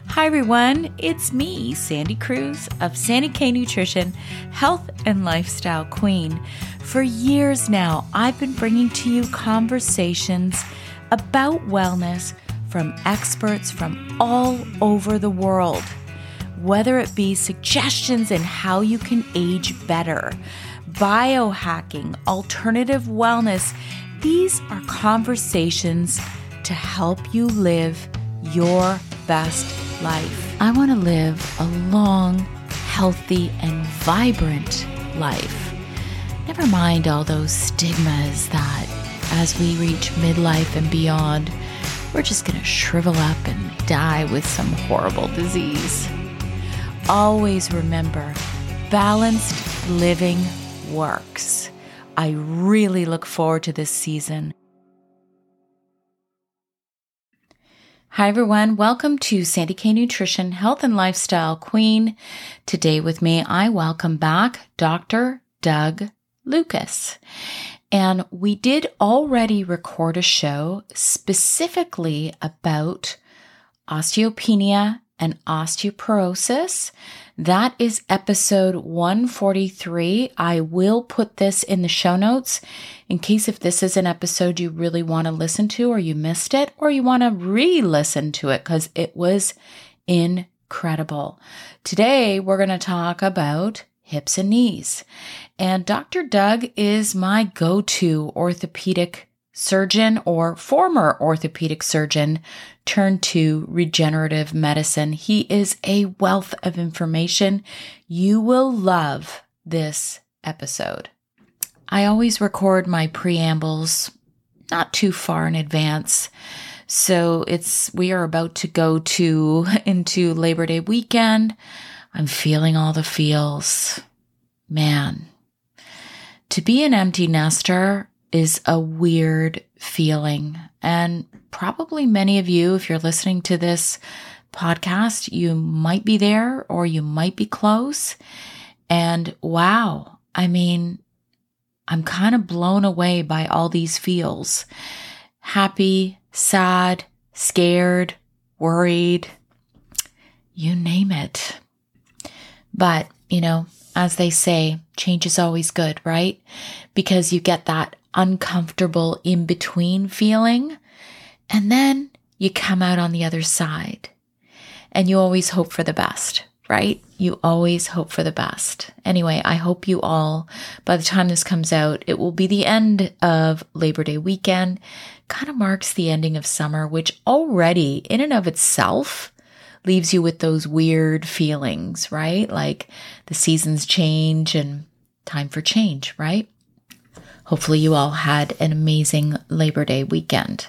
Hi everyone, it's me, Sandy Cruz of Sandy K Nutrition, Health and Lifestyle Queen. For years now, I've been bringing to you conversations about wellness from experts from all over the world. Whether it be suggestions in how you can age better, biohacking, alternative wellness, these are conversations to help you live your best life. I want to live a long, healthy, and vibrant life. Never mind all those stigmas that as we reach midlife and beyond, we're just going to shrivel up and die with some horrible disease. Always remember, balanced living works. I really look forward to this season. Hi everyone, welcome to Sandy K Nutrition, Health and Lifestyle Queen. Today with me, I welcome back Dr. Doug Lucas. And we did already record a show specifically about osteopenia and osteoporosis. That is episode 143. I will put this in the show notes in case if this is an episode you really want to listen to or you missed it or you want to re-listen to it because it was incredible. Today, we're going to talk about hips and knees. And Dr. Doug is my go-to orthopedic surgeon or former orthopedic surgeon turned to regenerative medicine. He is a wealth of information. You will love this episode. I always record my preambles not too far in advance. So we are about to go into Labor Day weekend. I'm feeling all the feels. Man, to be an empty nester is a weird feeling. And probably many of you, if you're listening to this podcast, you might be there or you might be close. And wow, I'm kind of blown away by all these feels. Happy, sad, scared, worried, you name it. But, as they say, change is always good, right? Because you get that uncomfortable in-between feeling, and then you come out on the other side. And you always hope for the best, right? You always hope for the best. Anyway, I hope you all, by the time this comes out, it will be the end of Labor Day weekend. Kind of marks the ending of summer, which already, in and of itself, leaves you with those weird feelings, right? Like the seasons change and time for change, right? Hopefully you all had an amazing Labor Day weekend.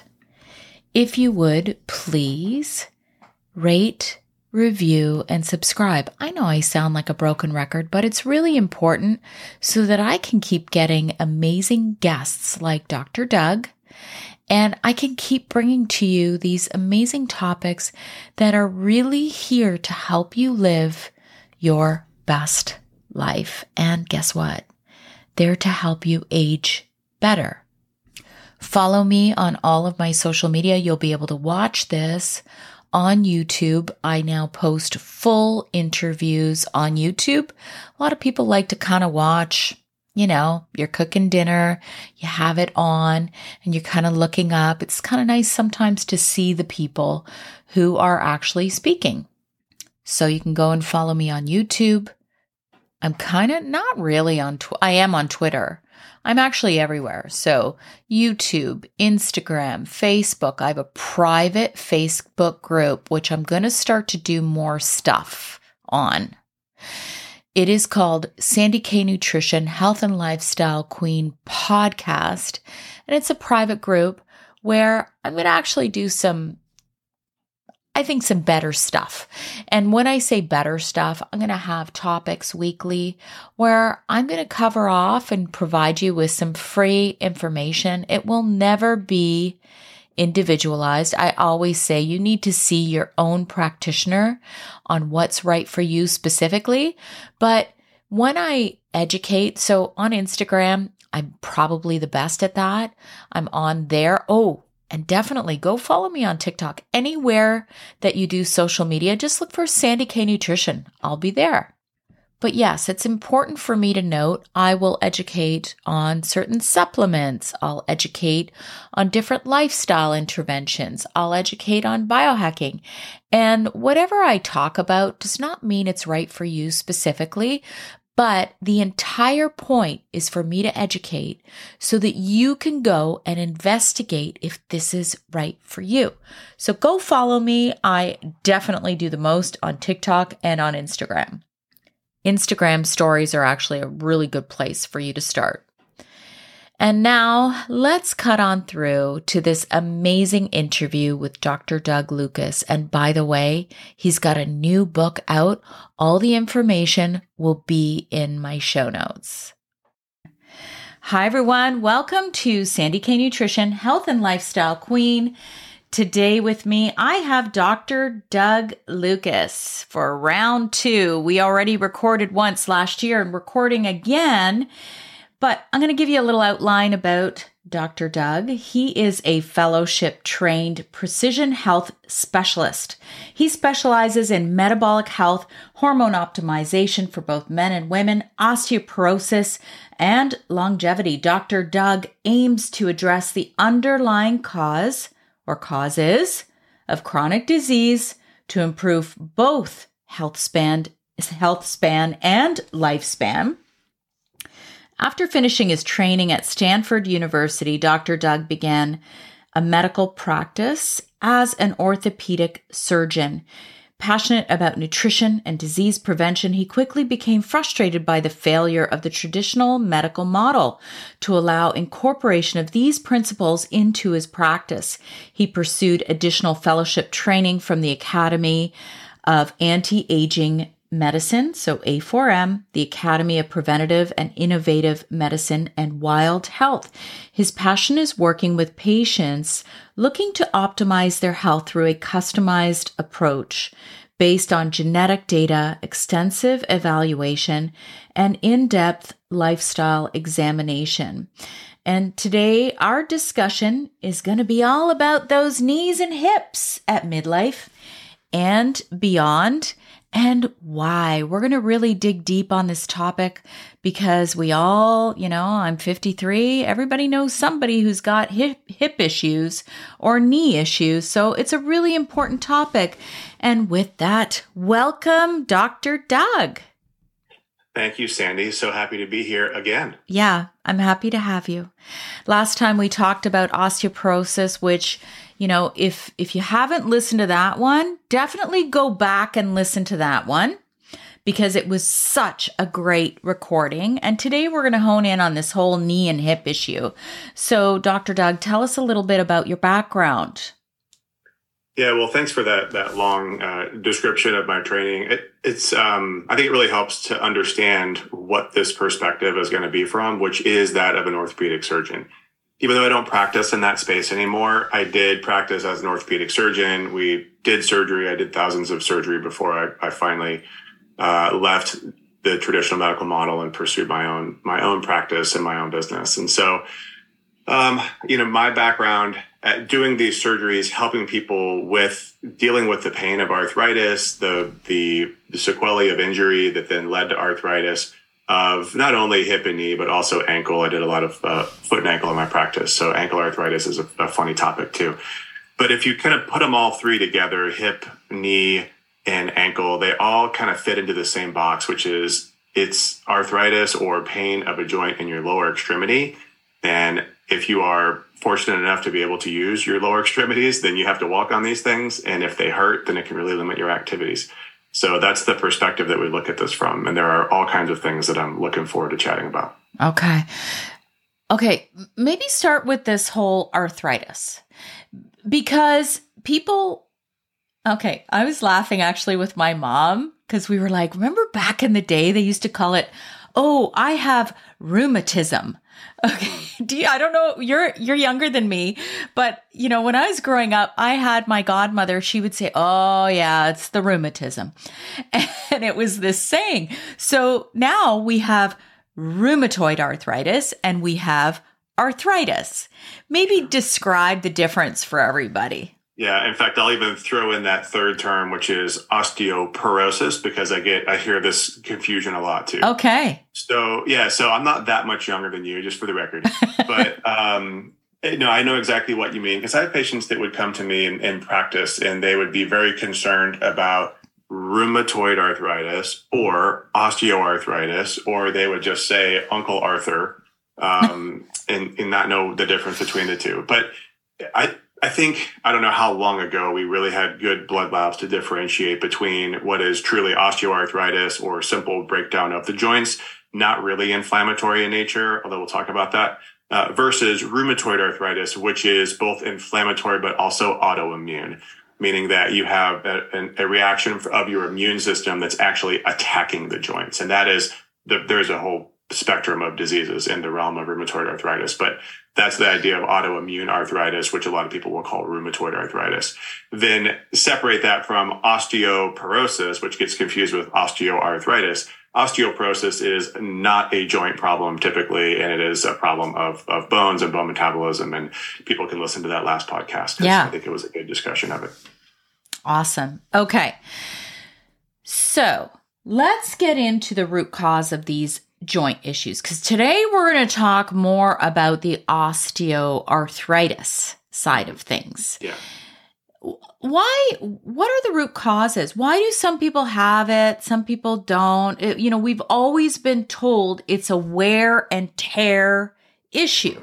If you would, please rate, review, and subscribe. I know I sound like a broken record, but it's really important so that I can keep getting amazing guests like Dr. Doug, and I can keep bringing to you these amazing topics that are really here to help you live your best life. And guess what? They're to help you age better. Follow me on all of my social media. You'll be able to watch this on YouTube. I now post full interviews on YouTube. A lot of people like to kind of watch, you're cooking dinner, you have it on, and you're kind of looking up. It's kind of nice sometimes to see the people who are actually speaking. So you can go and follow me on YouTube. I'm kind of not really I am on Twitter. I'm actually everywhere. So YouTube, Instagram, Facebook. I have a private Facebook group, which I'm going to start to do more stuff on. It is called Sandy K Nutrition, Health and Lifestyle Queen Podcast. And it's a private group where I'm going to actually do some better stuff. And when I say better stuff, I'm going to have topics weekly where I'm going to cover off and provide you with some free information. It will never be individualized. I always say you need to see your own practitioner on what's right for you specifically. But when I educate, so on Instagram, I'm probably the best at that. I'm on there. Oh, And definitely go follow me on TikTok. Anywhere that you do social media, just look for Sandy K Nutrition. I'll be there. But yes, it's important for me to note I will educate on certain supplements. I'll educate on different lifestyle interventions. I'll educate on biohacking. And whatever I talk about does not mean it's right for you specifically, but the entire point is for me to educate so that you can go and investigate if this is right for you. So go follow me. I definitely do the most on TikTok and on Instagram. Instagram stories are actually a really good place for you to start. And now let's cut on through to this amazing interview with Dr. Doug Lucas. And by the way, he's got a new book out. All the information will be in my show notes. Hi, everyone. Welcome to Sandy K Nutrition, Health and Lifestyle Queen. Today with me, I have Dr. Doug Lucas for round 2. We already recorded once last year and recording again, but I'm going to give you a little outline about Dr. Doug. He is a fellowship trained precision health specialist. He specializes in metabolic health, hormone optimization for both men and women, osteoporosis, and longevity. Dr. Doug aims to address the underlying causes of chronic disease to improve both health span and lifespan. After finishing his training at Stanford University, Dr. Doug began a medical practice as an orthopedic surgeon. Passionate about nutrition and disease prevention, he quickly became frustrated by the failure of the traditional medical model to allow incorporation of these principles into his practice. He pursued additional fellowship training from the Academy of Anti-Aging Medicine, so A4M, the Academy of Preventative and Innovative Medicine, and Wild Health. His passion is working with patients looking to optimize their health through a customized approach based on genetic data, extensive evaluation, and in-depth lifestyle examination. And today, our discussion is going to be all about those knees and hips at midlife and beyond, and why. We're going to really dig deep on this topic because we all, I'm 53. Everybody knows somebody who's got hip issues or knee issues. So it's a really important topic. And with that, welcome, Dr. Doug. Thank you, Sandy. So happy to be here again. Yeah, I'm happy to have you. Last time we talked about osteoporosis, which, if you haven't listened to that one, definitely go back and listen to that one because it was such a great recording. And today we're going to hone in on this whole knee and hip issue. So, Dr. Doug, tell us a little bit about your background. Yeah, well, thanks for that long description of my training. It's I think it really helps to understand what this perspective is going to be from, which is that of an orthopedic surgeon. Even though I don't practice in that space anymore, I did practice as an orthopedic surgeon. We did surgery. I did thousands of surgery before I finally left the traditional medical model and pursued my own practice and my own business. And so, my background at doing these surgeries, helping people with dealing with the pain of arthritis, the sequelae of injury that then led to arthritis of not only hip and knee, but also ankle. I did a lot of foot and ankle in my practice. So ankle arthritis is a funny topic too. But if you kind of put them all three together, hip, knee, and ankle, they all kind of fit into the same box, which is it's arthritis or pain of a joint in your lower extremity. And if you are fortunate enough to be able to use your lower extremities, then you have to walk on these things. And if they hurt, then it can really limit your activities. So that's the perspective that we look at this from. And there are all kinds of things that I'm looking forward to chatting about. Okay. Maybe start with this whole arthritis because I was laughing actually with my mom because we were like, remember back in the day, they used to call it, I have rheumatism. Okay. I don't know. You're younger than me, but when I was growing up, I had my godmother, she would say, oh yeah, it's the rheumatism. And it was this saying. So now we have rheumatoid arthritis and we have arthritis. Maybe describe the difference for everybody. Yeah. In fact, I'll even throw in that third term, which is osteoporosis, because I hear this confusion a lot too. Okay. So I'm not that much younger than you, just for the record, but, no, I know exactly what you mean, because I have patients that would come to me in practice and they would be very concerned about rheumatoid arthritis or osteoarthritis, or they would just say Uncle Arthur, and not know the difference between the two. But I think, I don't know how long ago we really had good blood labs to differentiate between what is truly osteoarthritis or simple breakdown of the joints, not really inflammatory in nature, although we'll talk about that, versus rheumatoid arthritis, which is both inflammatory but also autoimmune, meaning that you have a reaction of your immune system that's actually attacking the joints. And that is, there's a whole spectrum of diseases in the realm of rheumatoid arthritis, but that's the idea of autoimmune arthritis, which a lot of people will call rheumatoid arthritis. Then separate that from osteoporosis, which gets confused with osteoarthritis. Osteoporosis is not a joint problem typically, and it is a problem of bones and bone metabolism. And people can listen to that last podcast. Yeah. I think it was a good discussion of it. Awesome. Okay. So let's get into the root cause of these joint issues, because today we're going to talk more about the osteoarthritis side of things. Yeah. What are the root causes? Why do some people have it? Some people don't. We've always been told it's a wear and tear issue.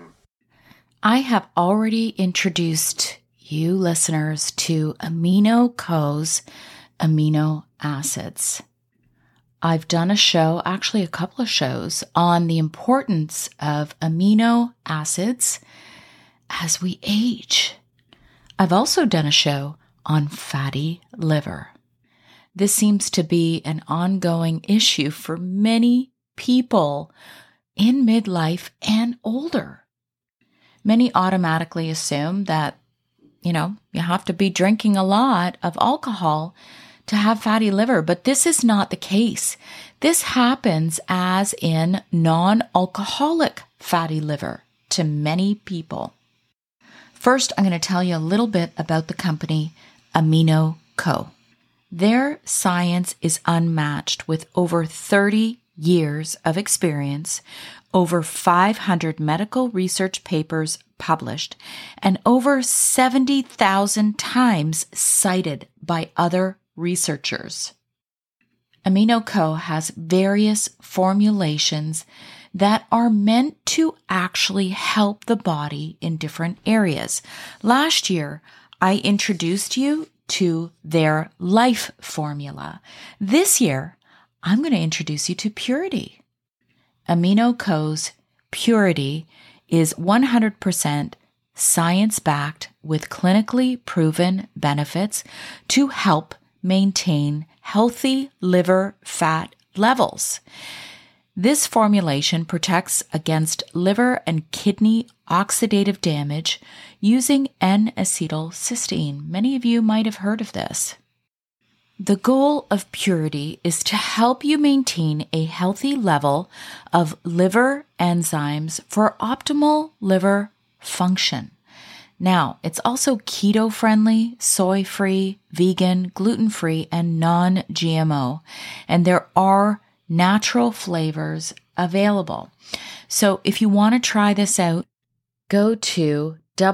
I have already introduced you listeners to AminoCo's amino acids. I've done a show, actually a couple of shows, on the importance of amino acids as we age. I've also done a show on fatty liver. This seems to be an ongoing issue for many people in midlife and older. Many automatically assume that, you have to be drinking a lot of alcohol to have fatty liver, but this is not the case. This happens as in non-alcoholic fatty liver to many people. First, I'm going to tell you a little bit about the company AminoCo. Their science is unmatched with over 30 years of experience, over 500 medical research papers published, and over 70,000 times cited by other researchers. AminoCo has various formulations that are meant to actually help the body in different areas. Last year, I introduced you to their Life Formula. This year, I'm going to introduce you to Purity. AminoCo's Purity is 100% science-backed with clinically proven benefits to help maintain healthy liver fat levels. This formulation protects against liver and kidney oxidative damage using N-acetylcysteine. Many of you might have heard of this. The goal of Purity is to help you maintain a healthy level of liver enzymes for optimal liver function. Now, it's also keto-friendly, soy-free, vegan, gluten-free, and non-GMO, and there are natural flavors available. So if you want to try this out, go to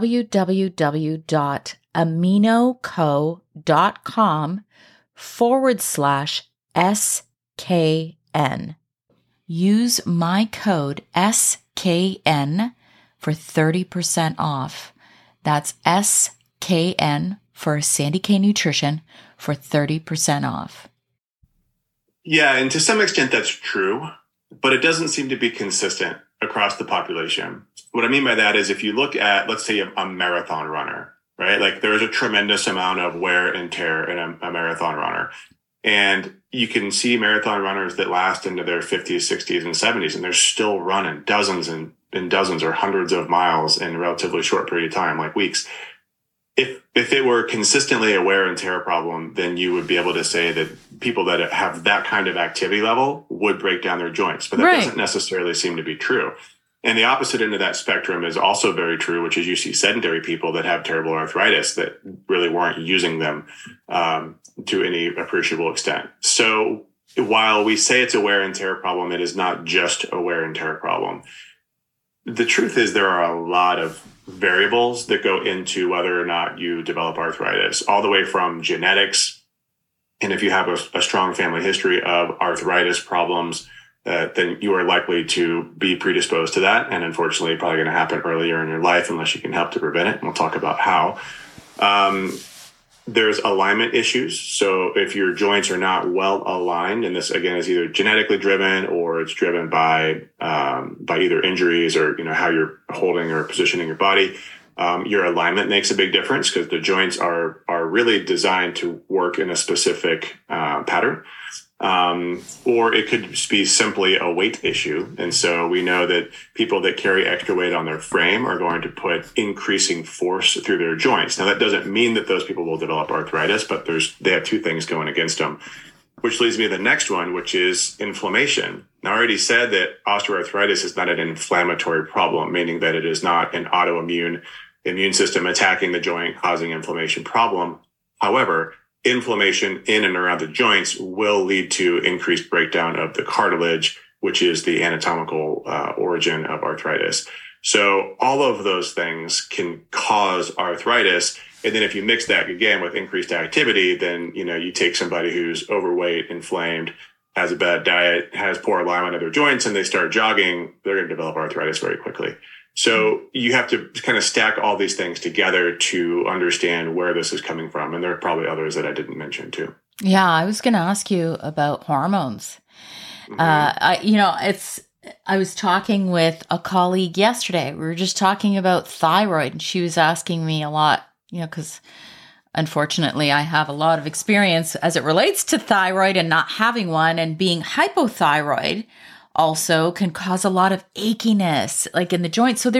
www.aminoco.com/SKN. Use my code SKN for 30% off. That's SKN for Sandy K Nutrition for 30% off. Yeah, and to some extent that's true, but it doesn't seem to be consistent across the population. What I mean by that is if you look at, let's say, a marathon runner, right? Like there is a tremendous amount of wear and tear in a marathon runner. And you can see marathon runners that last into their 50s, 60s, and 70s, and they're still running dozens and dozens or hundreds of miles in a relatively short period of time, like weeks. If it were consistently a wear and tear problem, then you would be able to say that people that have that kind of activity level would break down their joints. But that doesn't necessarily seem to be true. And the opposite end of that spectrum is also very true, which is you see sedentary people that have terrible arthritis that really weren't using them to any appreciable extent. So while we say it's a wear and tear problem, it is not just a wear and tear problem. The truth is there are a lot of variables that go into whether or not you develop arthritis, all the way from genetics. And if you have a strong family history of arthritis problems, then you are likely to be predisposed to that. And unfortunately, probably going to happen earlier in your life unless you can help to prevent it. And we'll talk about how. There's alignment issues. So if your joints are not well aligned, and this again is either genetically driven or it's driven by either injuries or how you're holding or positioning your body, your alignment makes a big difference because the joints are really designed to work in a specific pattern. Or it could be simply a weight issue. And so we know that people that carry extra weight on their frame are going to put increasing force through their joints. Now, that doesn't mean that those people will develop arthritis, but they have two things going against them, which leads me to the next one, which is inflammation. Now, I already said that osteoarthritis is not an inflammatory problem, meaning that it is not an autoimmune immune system attacking the joint, causing inflammation problem. However, inflammation in and around the joints will lead to increased breakdown of the cartilage, which is the anatomical origin of arthritis. So all of those things can cause arthritis. And then if you mix that again with increased activity, then, you take somebody who's overweight, inflamed, has a bad diet, has poor alignment of their joints, and they start jogging, they're going to develop arthritis very quickly. So you have to kind of stack all these things together to understand where this is coming from. And there are probably others that I didn't mention too. Yeah, I was going to ask you about hormones. Mm-hmm. I was talking with a colleague yesterday. We were just talking about thyroid, and she was asking me a lot, because unfortunately I have a lot of experience as it relates to thyroid and not having one, and being hypothyroid also can cause a lot of achiness, like in the joints. So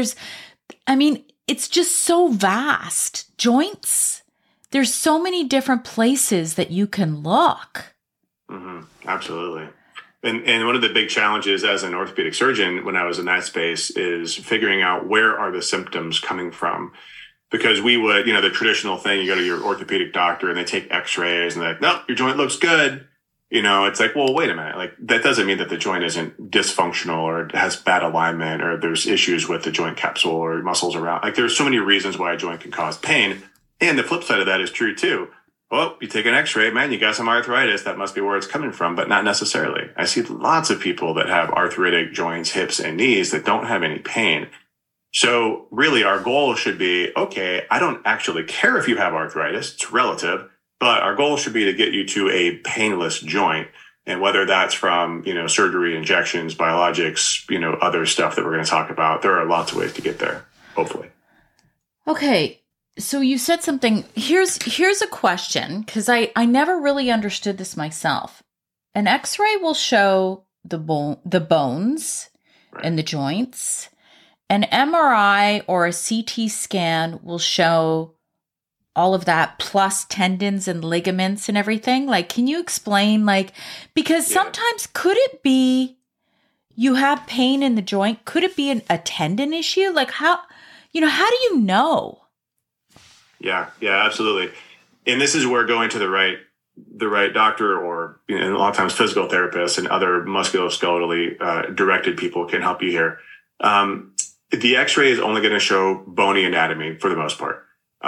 it's just so vast. Joints, there's so many different places that you can look. Mm-hmm. Absolutely. And one of the big challenges as an orthopedic surgeon when I was in that space is figuring out where are the symptoms coming from. Because we would, the traditional thing, you go to your orthopedic doctor and they take x-rays and they're like, nope, your joint looks good. It's like, well, wait a minute. Like, that doesn't mean that the joint isn't dysfunctional or has bad alignment or there's issues with the joint capsule or muscles around. Like, there's so many reasons why a joint can cause pain. And the flip side of that is true too. Well, you take an x-ray, man, you got some arthritis. That must be where it's coming from, but not necessarily. I see lots of people that have arthritic joints, hips, and knees that don't have any pain. So really our goal should be, okay, I don't actually care if you have arthritis. It's relative. But our goal should be to get you to a painless joint. And whether that's from, surgery, injections, biologics, other stuff that we're going to talk about, there are lots of ways to get there, hopefully. Okay. So you said something. Here's a question, because I never really understood this myself. An x-ray will show the bones and the joints. An MRI or a CT scan will show all of that plus tendons and ligaments and everything. Like, can you explain, because sometimes could it be you have pain in the joint? Could it be a tendon issue? Like, how do you know? Yeah, absolutely. And this is where going to the right doctor or, a lot of times physical therapists and other musculoskeletally directed people can help you here. The x-ray is only going to show bony anatomy for the most part.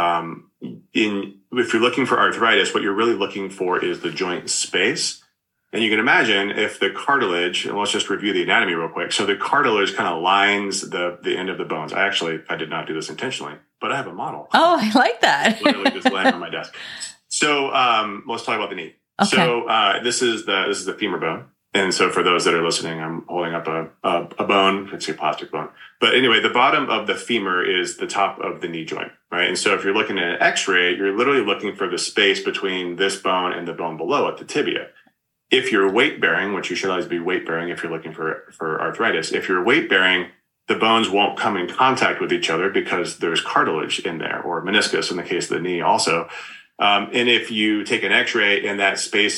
If you're looking for arthritis, what you're really looking for is the joint space. And you can imagine if the cartilage, and let's just review the anatomy real quick. So the cartilage kind of lines the end of the bones. I did not do this intentionally, but I have a model. Oh, I like that. Literally just laying on my desk. So, let's talk about the knee. Okay. So, this is the femur bone. And so for those that are listening, I'm holding up a bone. It's a plastic bone. But anyway, the bottom of the femur is the top of the knee joint, right? And so if you're looking at an x-ray, you're literally looking for the space between this bone and the bone below it, the tibia. If you're weight bearing, which you should always be weight bearing if you're looking for arthritis, if you're weight bearing, the bones won't come in contact with each other because there's cartilage in there, or meniscus in the case of the knee also. And if you take an x-ray and that space is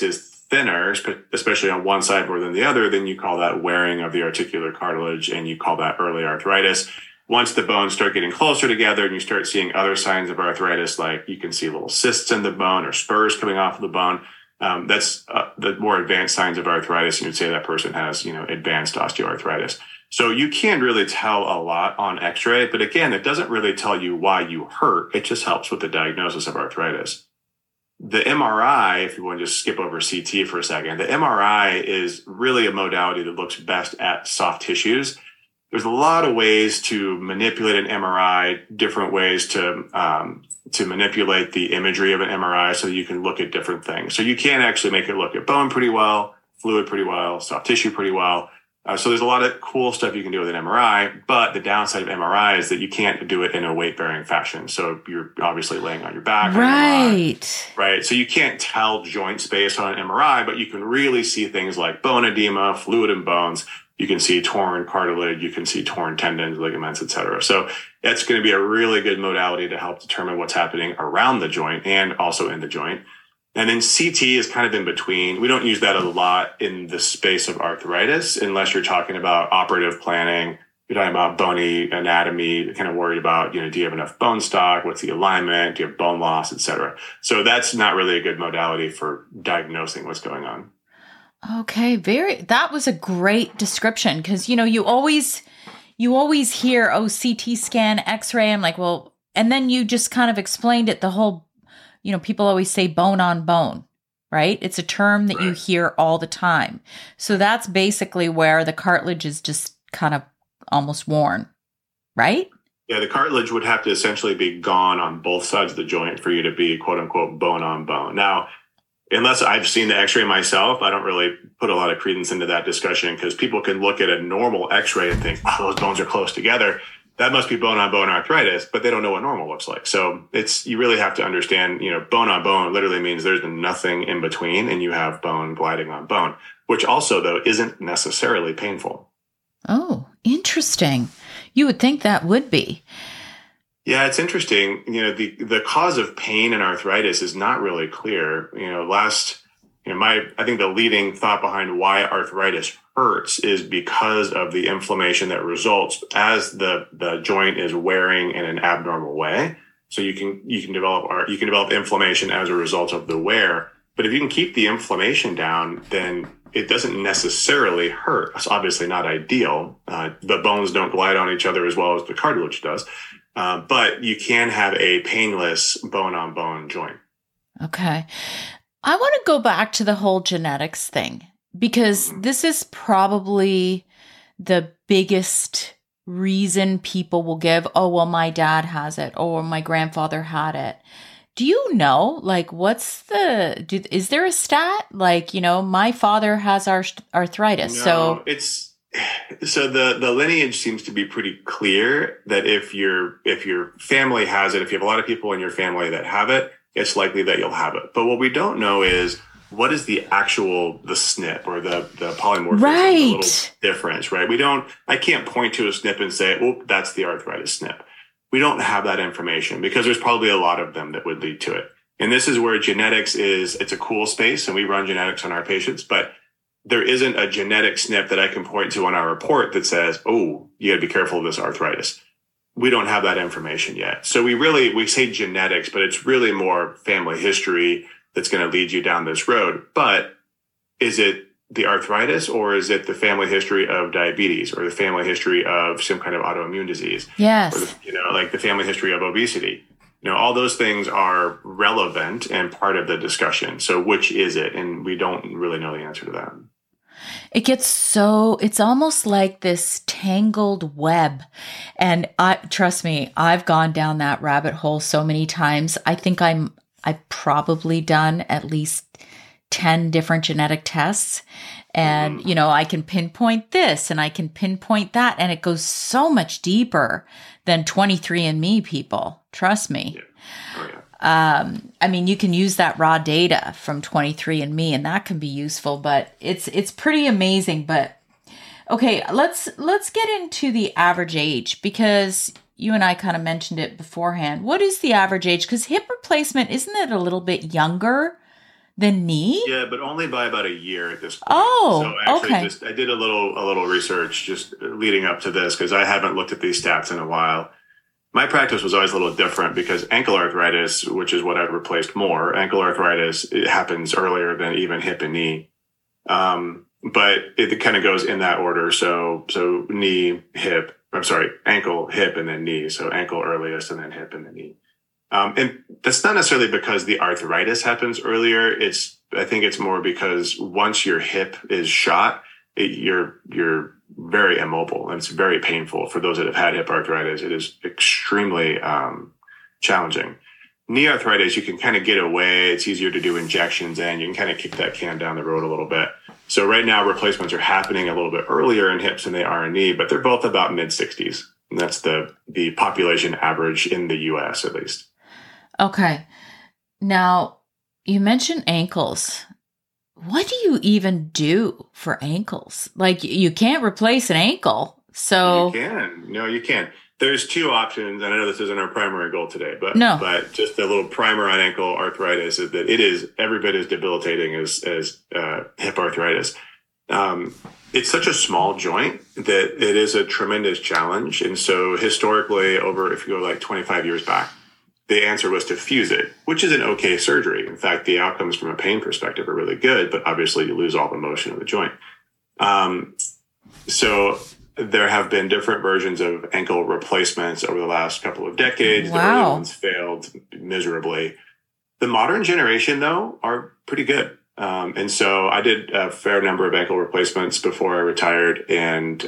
thinner, especially on one side more than the other, then you call that wearing of the articular cartilage, and you call that early arthritis. Once the bones start getting closer together and you start seeing other signs of arthritis, like you can see little cysts in the bone or spurs coming off of the bone, that's the more advanced signs of arthritis. And you'd say that person has, advanced osteoarthritis. So you can really tell a lot on x-ray, but again, it doesn't really tell you why you hurt. It just helps with the diagnosis of arthritis. The MRI, if you want to just skip over CT for a second, the MRI is really a modality that looks best at soft tissues. There's a lot of ways to manipulate an MRI, different ways to manipulate the imagery of an MRI so that you can look at different things. So you can actually make it look at bone pretty well, fluid pretty well, soft tissue pretty well. So there's a lot of cool stuff you can do with an MRI, but the downside of MRI is that you can't do it in a weight-bearing fashion. So you're obviously laying on your back. Right. Right. So you can't tell joint space on an MRI, but you can really see things like bone edema, fluid in bones. You can see torn cartilage, you can see torn tendons, ligaments, et cetera. So that's going to be a really good modality to help determine what's happening around the joint and also in the joint. And then CT is kind of in between. We don't use that a lot in the space of arthritis unless you're talking about operative planning. You're talking about bony anatomy, you're kind of worried about, do you have enough bone stock? What's the alignment? Do you have bone loss, et cetera? So that's not really a good modality for diagnosing what's going on. Okay, that was a great description because, you always hear, CT scan, x-ray. I'm like, well, and then you just kind of explained it the whole, people always say bone on bone, right? It's a term that you hear all the time. So that's basically where the cartilage is just kind of almost worn, right? Yeah, the cartilage would have to essentially be gone on both sides of the joint for you to be quote unquote bone on bone. Now, unless I've seen the x-ray myself, I don't really put a lot of credence into that discussion because people can look at a normal x-ray and think, those bones are close together. That must be bone on bone arthritis, but they don't know what normal looks like. So you really have to understand, bone on bone literally means there's nothing in between and you have bone gliding on bone, which also though isn't necessarily painful. Oh, interesting. You would think that would be. Yeah, it's interesting. The cause of pain and arthritis is not really clear. I think the leading thought behind why arthritis hurts is because of the inflammation that results as the joint is wearing in an abnormal way. So you can develop inflammation as a result of the wear. But if you can keep the inflammation down, then it doesn't necessarily hurt. It's obviously not ideal. The bones don't glide on each other as well as the cartilage does. But you can have a painless bone-on-bone joint. Okay. I want to go back to the whole genetics thing because this is probably the biggest reason people will give, my dad has it or my grandfather had it. Do you know, is there a stat? My father has arthritis. No, So the lineage seems to be pretty clear that if your family has it, if you have a lot of people in your family that have it, it's likely that you'll have it. But what we don't know is what is the SNP or the polymorphism, the little difference, right? I can't point to a SNP and say, that's the arthritis SNP. We don't have that information because there's probably a lot of them that would lead to it. And this is where genetics it's a cool space and we run genetics on our patients, but there isn't a genetic SNP that I can point to on our report that says, you got to be careful of this arthritis. We don't have that information yet. So we say genetics, but it's really more family history that's going to lead you down this road. But is it the arthritis or is it the family history of diabetes or the family history of some kind of autoimmune disease? Yes. Or like the family history of obesity. All those things are relevant and part of the discussion. So which is it? And we don't really know the answer to that. It's almost like this tangled web. And trust me, I've gone down that rabbit hole so many times. I think I've probably done at least 10 different genetic tests. And, I can pinpoint this and I can pinpoint that. And it goes so much deeper than 23andMe people. Trust me. Yeah. Oh, yeah. You can use that raw data from 23andMe and that can be useful, but it's pretty amazing. But okay, let's get into the average age because you and I kind of mentioned it beforehand. What is the average age? Because hip replacement, isn't it a little bit younger The knee? Yeah, but only by about a year at this point. Oh, So actually, okay. I did a little research just leading up to this because I haven't looked at these stats in a while. My practice was always a little different because ankle arthritis, which is what I've replaced more, ankle arthritis, it happens earlier than even hip and knee. But it kind of goes in that order. So knee, hip, I'm sorry, ankle, hip, and then knee. So ankle earliest and then hip and then knee. And that's not necessarily because the arthritis happens earlier. I think it's more because once your hip is shot, you're very immobile and it's very painful for those that have had hip arthritis. It is extremely, challenging. Knee arthritis, you can kind of get away. It's easier to do injections and you can kind of kick that can down the road a little bit. So right now replacements are happening a little bit earlier in hips than they are in knee, but they're both about mid 60s. And that's the population average in the US at least. Okay. Now, you mentioned ankles. What do you even do for ankles? Like, you can't replace an ankle. So You can. No, you can. There's two options, and I know this isn't our primary goal today, but just a little primer on ankle arthritis is that it is every bit as debilitating as hip arthritis. It's such a small joint that it is a tremendous challenge. And so historically, if you go like 25 years back, the answer was to fuse it, which is an okay surgery. In fact, the outcomes from a pain perspective are really good, but obviously you lose all the motion of the joint. So there have been different versions of ankle replacements over the last couple of decades. Wow. The early ones failed miserably. The modern generation, though, are pretty good. And so I did a fair number of ankle replacements before I retired. And,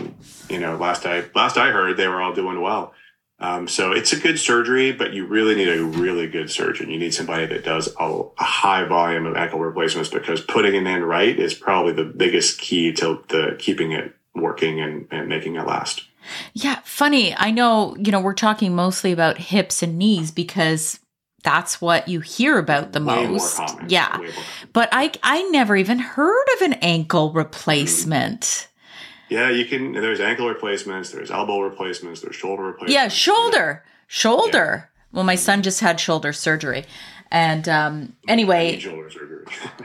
last I heard, they were all doing well. So it's a good surgery, but you really need a really good surgeon. You need somebody that does a high volume of ankle replacements because putting it in right is probably the biggest key to keeping it working and making it last. yeah, funny. I know, we're talking mostly about hips and knees because that's what you hear about the Way most. more common. Yeah. Way more common. But I never even heard of an ankle replacement. Yeah, there's ankle replacements, there's elbow replacements, there's shoulder replacements. Yeah, shoulder. Yeah. Well, my son just had shoulder surgery. And anyway, Shoulder surgery.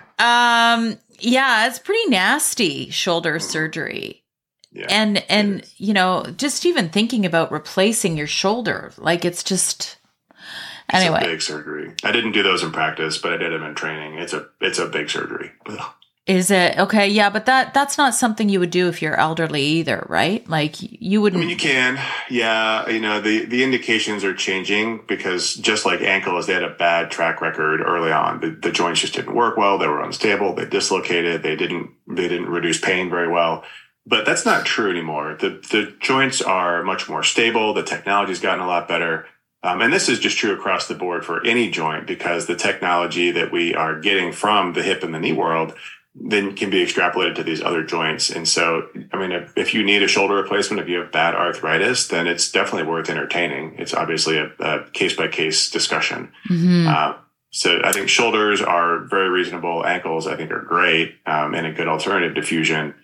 yeah, it's pretty nasty shoulder surgery. Yeah, And just even thinking about replacing your shoulder, like it's just anyway. It's a big surgery. I didn't do those in practice, but I did them in training. It's a big surgery. Ugh. Is it? Okay, yeah, but that's not something you would do if you're elderly either, right? Like you wouldn't. I mean, you can. Yeah, the indications are changing because just like ankles, they had a bad track record early on. The joints just didn't work well. They were unstable. They dislocated. They didn't reduce pain very well. But that's not true anymore. The joints are much more stable. The technology's gotten a lot better. And this is just true across the board for any joint because the technology that we are getting from the hip and the knee world then can be extrapolated to these other joints. And so, I mean, if you need a shoulder replacement, if you have bad arthritis, then it's definitely worth entertaining. It's obviously a case-by-case discussion. Mm-hmm. So I think shoulders are very reasonable. Ankles, I think, are great and a good alternative to fusion.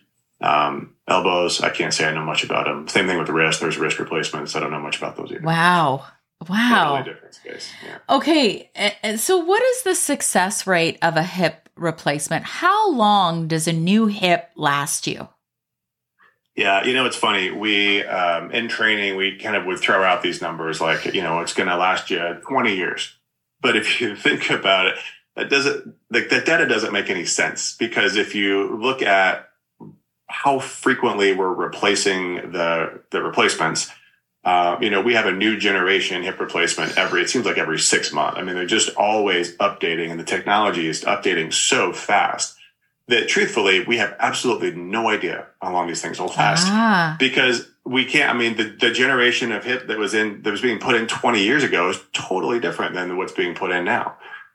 Elbows, I can't say I know much about them. Same thing with the wrist. There's wrist replacements. I don't know much about those either. Wow. Totally different space. Yeah. Okay. And so what is the success rate of a hip replacement? How long does a new hip last you? Yeah, it's funny. We in training, we kind of would throw out these numbers like, it's going to last you 20 years. But if you think about it, that data doesn't make any sense because if you look at how frequently we're replacing the replacements, we have a new generation hip replacement it seems like every 6 months. I mean, they're just always updating and the technology is updating so fast that truthfully, we have absolutely no idea how long these things will last because we can't, the generation of hip that was being put in 20 years ago is totally different than what's being put in now.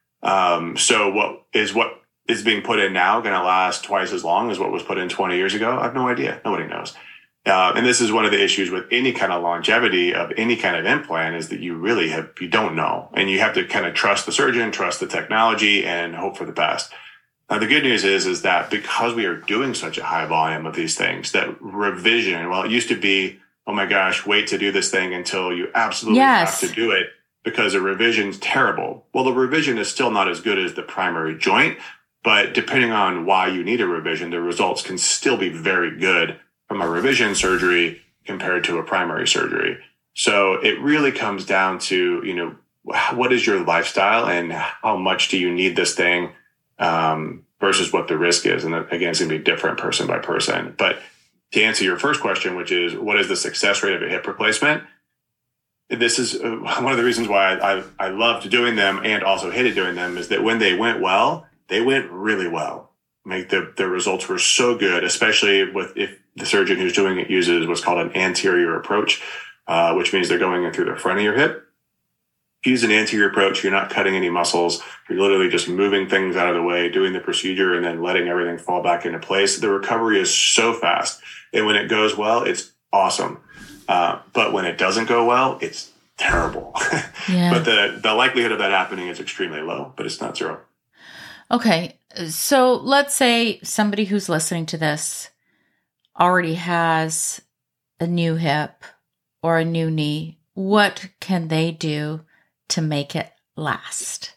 So what is being put in now going to last twice as long as what was put in 20 years ago? I have no idea. Nobody knows. And this is one of the issues with any kind of longevity of any kind of implant is that you don't know. And you have to kind of trust the surgeon, trust the technology, and hope for the best. Now, the good news is that because we are doing such a high volume of these things, that revision, well, it used to be, oh my gosh, wait to do this thing until you absolutely have to do it. because a revision's terrible. Well, the revision is still not as good as the primary joint, but depending on why you need a revision, the results can still be very good from a revision surgery compared to a primary surgery. So it really comes down to, what is your lifestyle and how much do you need this thing versus what the risk is. And again, it's going to be different person by person. But to answer your first question, which is what is the success rate of a hip replacement? This is one of the reasons why I loved doing them and also hated doing them, is that when they went well, they went really well. Like the results were so good, especially if the surgeon who's doing it uses what's called an anterior approach, which means they're going in through the front of your hip. If you use an anterior approach, you're not cutting any muscles. You're literally just moving things out of the way, doing the procedure, and then letting everything fall back into place. The recovery is so fast. And when it goes well, it's awesome. But when it doesn't go well, it's terrible. Yeah. But the likelihood of that happening is extremely low, but it's not zero. Okay. So let's say somebody who's listening to this already has a new hip or a new knee. What can they do to make it last?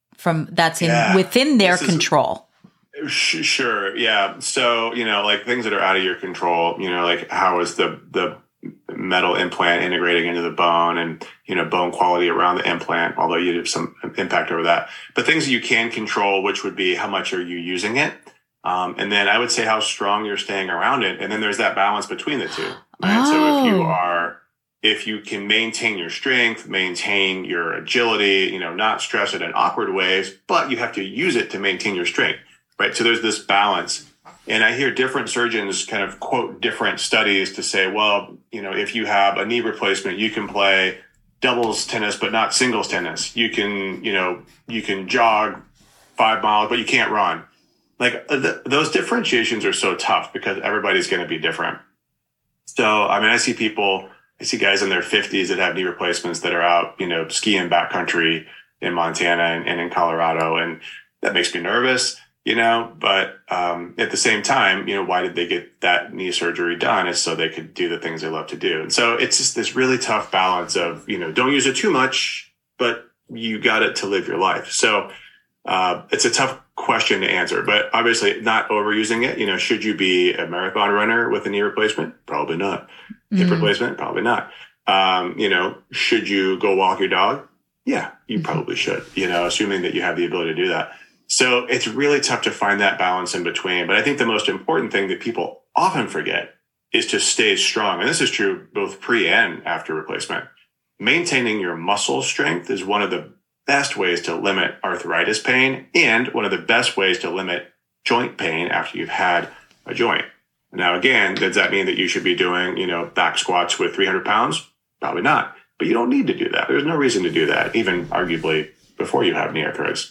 Within their control. Sure. Yeah. So, like things that are out of your control, like how is the metal implant integrating into the bone and, bone quality around the implant, although you have some impact over that. But things that you can control, which would be how much are you using it? And then I would say how strong you're staying around it. And then there's that balance between the two. Right? So if you can maintain your strength, maintain your agility, not stress it in awkward ways, but you have to use it to maintain your strength, right? So there's this balance. And I hear different surgeons kind of quote different studies to say, well, if you have a knee replacement, you can play doubles tennis, but not singles tennis. You can jog 5 miles, but you can't run. Like those differentiations are so tough because everybody's going to be different. So, I see guys in their 50s that have knee replacements that are out, skiing backcountry in Montana and in Colorado. And that makes me nervous, but at the same time, why did they get that knee surgery done? It's so they could do the things they love to do. And so it's just this really tough balance of, don't use it too much, but you got it to live your life. So it's a tough question to answer, but obviously not overusing it. Should you be a marathon runner with a knee replacement? Probably not. Hip replacement? Probably not. Should you go walk your dog? Yeah, you probably should, assuming that you have the ability to do that. So it's really tough to find that balance in between. But I think the most important thing that people often forget is to stay strong. And this is true both pre and after replacement. Maintaining your muscle strength is one of the best ways to limit arthritis pain and one of the best ways to limit joint pain after you've had a joint. Now, again, does that mean that you should be doing, back squats with 300 pounds? Probably not. But you don't need to do that. There's no reason to do that, even arguably before you have knee arthritis.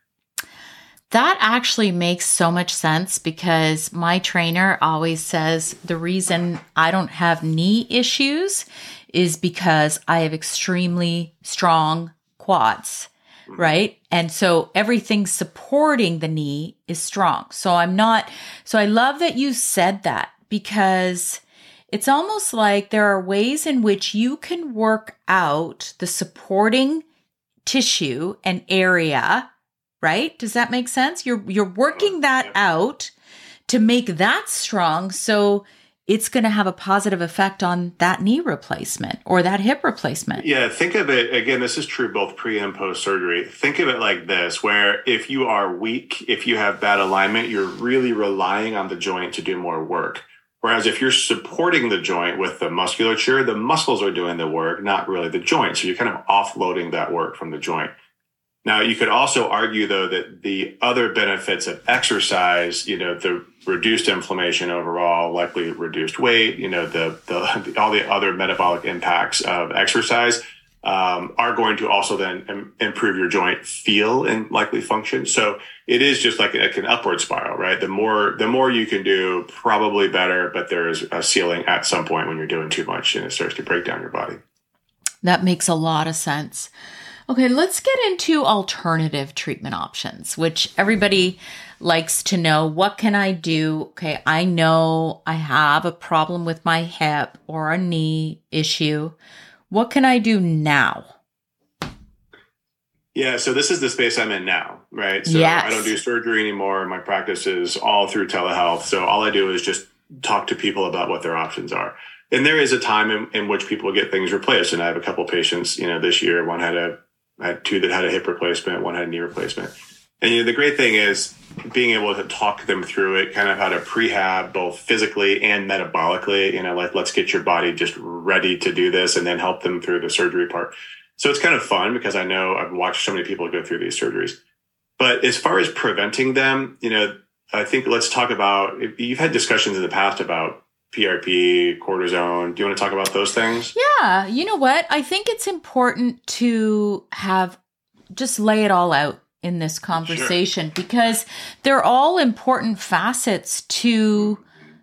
That actually makes so much sense because my trainer always says the reason I don't have knee issues is because I have extremely strong quads, right? And so everything supporting the knee is strong. So I love that you said that because it's almost like there are ways in which you can work out the supporting tissue and area, right? Does that make sense? You're working that out to make that strong. So it's going to have a positive effect on that knee replacement or that hip replacement. Yeah, think of it, again, this is true both pre and post surgery. Think of it like this, where if you are weak, if you have bad alignment, you're really relying on the joint to do more work. Whereas if you're supporting the joint with the musculature, the muscles are doing the work, not really the joint. So you're kind of offloading that work from the joint. Now, you could also argue, though, that the other benefits of exercise, the reduced inflammation overall, likely reduced weight, all the other metabolic impacts of exercise are going to also then improve your joint feel and likely function. So it is just like an upward spiral, right? The more you can do, probably better, but there is a ceiling at some point when you're doing too much and it starts to break down your body. That makes a lot of sense. Okay, let's get into alternative treatment options, which everybody likes to know. What can I do? Okay, I know I have a problem with my hip or a knee issue. What can I do now? Yeah, so this is the space I'm in now, right? So I don't Yes. do surgery anymore. My practice is all through telehealth. So all I do is just talk to people about what their options are. And there is a time in which people get things replaced. And I have a couple patients, this year. I had two that had a hip replacement, one had a knee replacement. And the great thing is being able to talk them through it, kind of how to prehab both physically and metabolically, like let's get your body just ready to do this and then help them through the surgery part. So it's kind of fun because I know I've watched so many people go through these surgeries. But as far as preventing them, I think let's talk about, you've had discussions in the past about PRP, cortisone. Do you want to talk about those things? Yeah. You know what? I think it's important to just lay it all out in this conversation because they're all important facets to,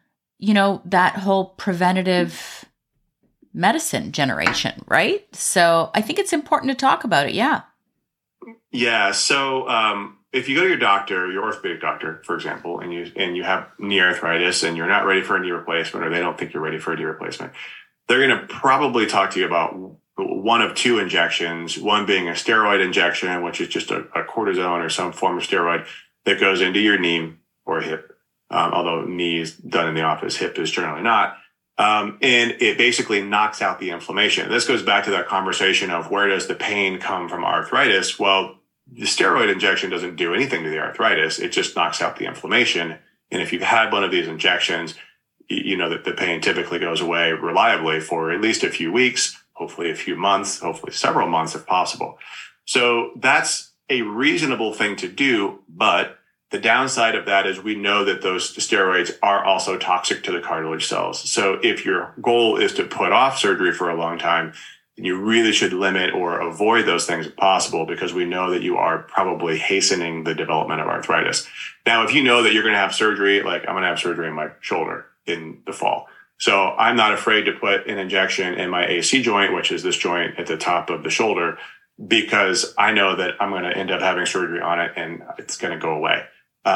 that whole preventative medicine generation, right? So I think it's important to talk about it. Yeah. Yeah. So if you go to your doctor, your orthopedic doctor, for example, and you have knee arthritis and you're not ready for a knee replacement, or they don't think you're ready for a knee replacement, they're going to probably talk to you about one of two injections, one being a steroid injection, which is just a cortisone or some form of steroid that goes into your knee or hip. Although knee is done in the office, hip is generally not. And it basically knocks out the inflammation. This goes back to that conversation of where does the pain come from arthritis? Well, the steroid injection doesn't do anything to the arthritis. It just knocks out the inflammation. And if you've had one of these injections, you know that the pain typically goes away reliably for at least a few weeks, hopefully a few months, hopefully several months if possible. So that's a reasonable thing to do, but the downside of that is we know that those steroids are also toxic to the cartilage cells. So if your goal is to put off surgery for a long time, then you really should limit or avoid those things if possible, because we know that you are probably hastening the development of arthritis. Now, if you know that you're going to have surgery, like I'm going to have surgery in my shoulder in the fall. So I'm not afraid to put an injection in my AC joint, which is this joint at the top of the shoulder, because I know that I'm going to end up having surgery on it and it's going to go away.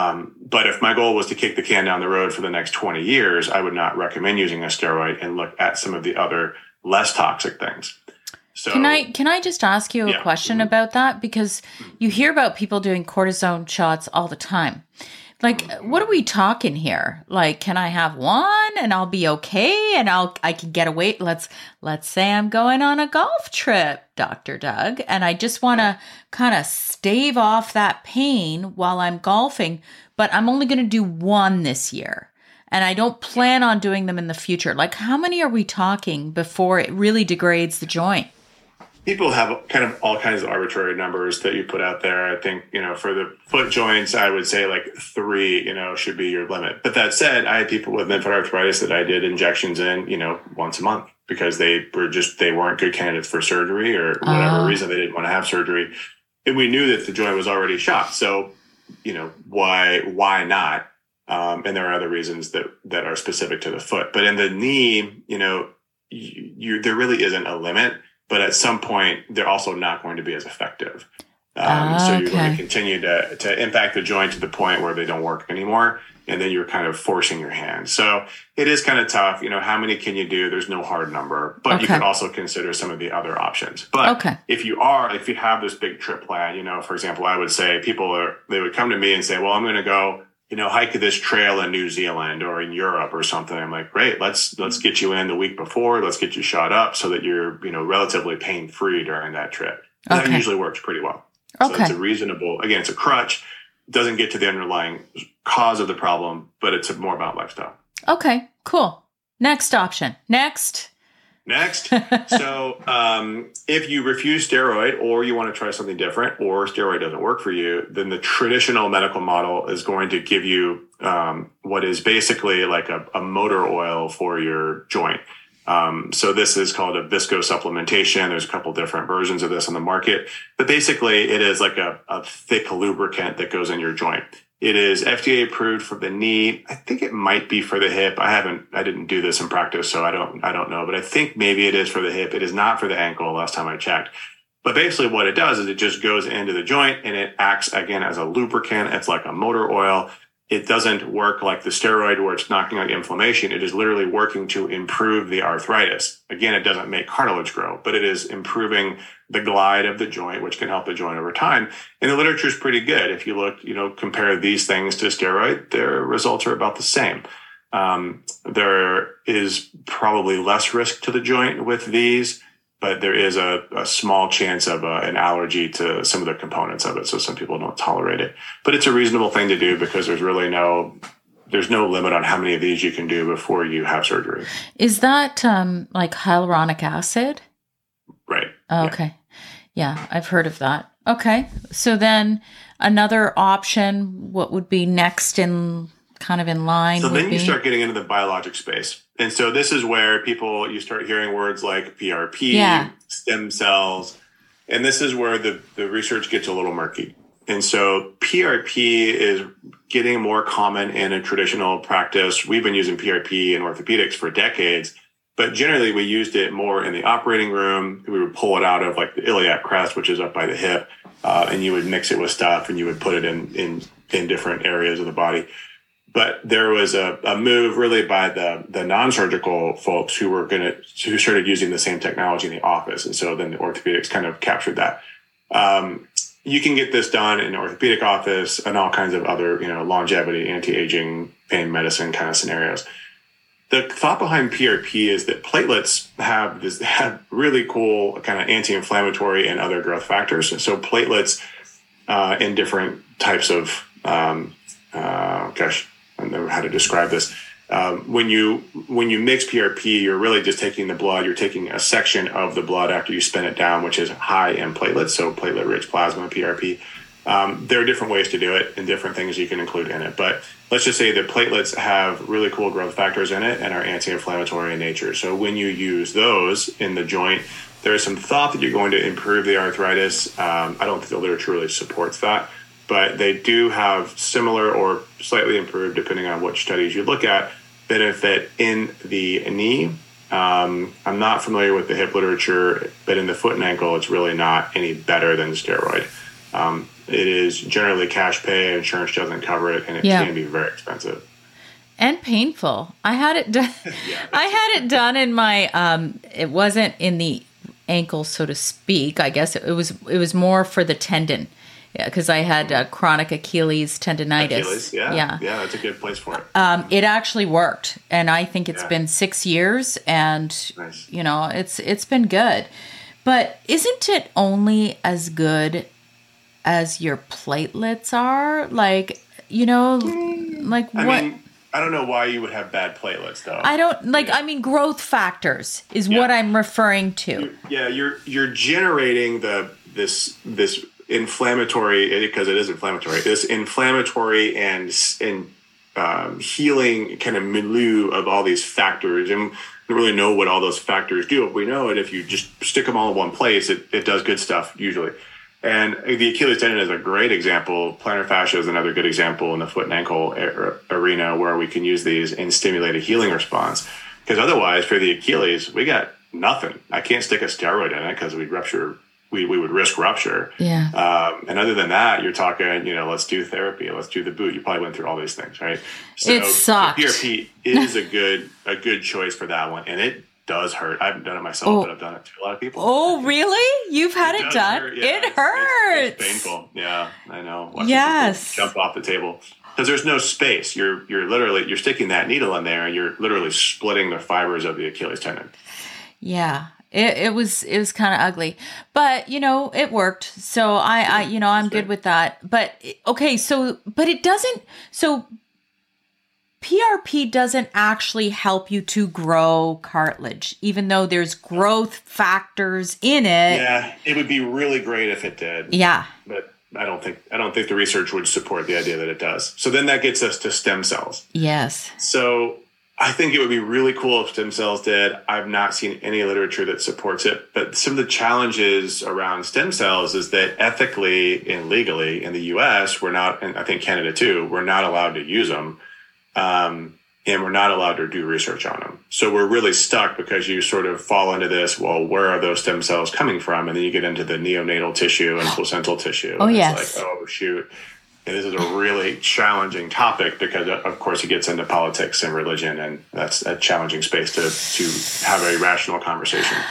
But if my goal was to kick the can down the road for the next 20 years, I would not recommend using a steroid and look at some of the other less toxic things. So can I just ask you a question about that? Because you hear about people doing cortisone shots all the time. Like, what are we talking here? Like, can I have one and I'll be okay and I can get away? Let's say I'm going on a golf trip, Dr. Doug, and I just want to kind of stave off that pain while I'm golfing, but I'm only going to do one this year. And I don't plan on doing them in the future. Like, how many are we talking before it really degrades the joint? People have kind of all kinds of arbitrary numbers that you put out there. I think, for the foot joints, I would say like 3, should be your limit. But that said, I had people with mid-foot arthritis that I did injections in, once a month because they weren't good candidates for surgery or whatever reason they didn't want to have surgery. And we knew that the joint was already shot. So, why not? And there are other reasons that are specific to the foot. But in the knee, there really isn't a limit. But at some point, they're also not going to be as effective. So you're going to continue to impact the joint to the point where they don't work anymore. And then you're kind of forcing your hand. So it is kind of tough. How many can you do? There's no hard number. But you can also consider some of the other options. But if you have this big trip plan, for example, I would say they would come to me and say, well, I'm going to go hike this trail in New Zealand or in Europe or something. I'm like, great, let's get you in the week before. Let's get you shot up so that you're, relatively pain-free during that trip. And that usually works pretty well. So it's it's a crutch. Doesn't get to the underlying cause of the problem, but it's more about lifestyle. Okay, cool. Next option. Next. So if you refuse steroid or you want to try something different or steroid doesn't work for you, then the traditional medical model is going to give you what is basically like a motor oil for your joint. So this is called a viscosupplementation. There's a couple different versions of this on the market, but basically it is like a thick lubricant that goes in your joint. It is FDA approved for the knee. I think it might be for the hip. I didn't do this in practice, so I don't know, but I think maybe it is for the hip. It is not for the ankle last time I checked. But basically what it does is it just goes into the joint and it acts again as a lubricant. It's like a motor oil. It doesn't work like the steroid where it's knocking out inflammation. It is literally working to improve the arthritis. Again, it doesn't make cartilage grow, but it is improving the glide of the joint, which can help the joint over time. And the literature is pretty good. If you look, compare these things to steroid, their results are about the same. There is probably less risk to the joint with these, but there is a small chance of an allergy to some of the components of it. So some people don't tolerate it, but it's a reasonable thing to do because there's really there's no limit on how many of these you can do before you have surgery. Is that like hyaluronic acid? Right. Oh, yeah. Okay. Yeah, I've heard of that. Okay. So then another option, what would be next in line? So then you start getting into the biologic space. And so this is where you start hearing words like PRP, stem cells, and this is where the research gets a little murky. And so PRP is getting more common in a traditional practice. We've been using PRP in orthopedics for decades, but generally we used it more in the operating room. We would pull it out of like the iliac crest, which is up by the hip, and you would mix it with stuff and you would put it in different areas of the body. But there was a move really by the non-surgical folks who started using the same technology in the office. And so then the orthopedics kind of captured that. You can get this done in an orthopedic office and all kinds of other, longevity, anti-aging, pain medicine kind of scenarios. The thought behind PRP is that platelets have really cool kind of anti-inflammatory and other growth factors. And so platelets in different types of, I don't know how to describe this. When you mix PRP, you're really just taking the blood. You're taking a section of the blood after you spin it down, which is high in platelets, so platelet-rich plasma, PRP. There are different ways to do it and different things you can include in it. But let's just say that platelets have really cool growth factors in it and are anti-inflammatory in nature. So when you use those in the joint, there is some thought that you're going to improve the arthritis. I don't think the literature really supports that. But they do have similar or slightly improved, depending on which studies you look at, benefit in the knee. I'm not familiar with the hip literature, but in the foot and ankle, it's really not any better than steroid. It is generally cash pay, insurance doesn't cover it, and it can be very expensive. And painful. I had it done. I had it done in my, it wasn't in the ankle, so to speak. I guess it was more for the tendon. Yeah, because I had chronic Achilles tendonitis. Achilles, yeah, that's a good place for it. It actually worked, and I think it's been 6 years, and nice. It's been good. But isn't it only as good as your platelets are? Like, like what? I mean, I don't know why you would have bad platelets, though. I don't like. I mean, growth factors is what I'm referring to. You're generating this inflammatory, because it is inflammatory, this inflammatory and healing kind of milieu of all these factors. And we don't really know what all those factors do. But we know it if you just stick them all in one place, it does good stuff usually. And the Achilles tendon is a great example. Plantar fascia is another good example in the foot and ankle arena where we can use these and stimulate a healing response. Because otherwise, for the Achilles, we got nothing. I can't stick a steroid in it because we'd rupture. We would risk rupture. Yeah. And other than that, you're talking, let's do therapy, let's do the boot. You probably went through all these things, right? So it sucked. PRP is a good choice for that one, and it does hurt. I haven't done it myself, but I've done it to a lot of people. Oh, really? You've had it done? Hurt. Yeah, it hurts. It's painful. Yeah, I know. Yes. Jump off the table because there's no space. You're literally sticking that needle in there, and you're literally splitting the fibers of the Achilles tendon. Yeah. It was kind of ugly, but it worked. So I'm good with that. But okay, but it doesn't. So PRP doesn't actually help you to grow cartilage, even though there's growth factors in it. Yeah, it would be really great if it did. Yeah, but I don't think the research would support the idea that it does. So then that gets us to stem cells. Yes. So I think it would be really cool if stem cells did. I've not seen any literature that supports it. But some of the challenges around stem cells is that ethically and legally in the U.S., we're not, and I think Canada too, we're not allowed to use them. And we're not allowed to do research on them. So we're really stuck because you sort of fall into this, well, where are those stem cells coming from? And then you get into the neonatal tissue and placental tissue. Oh, yes. It's like, oh, shoot. And this is a really challenging topic because, of course, it gets into politics and religion, and that's a challenging space to have a rational conversation.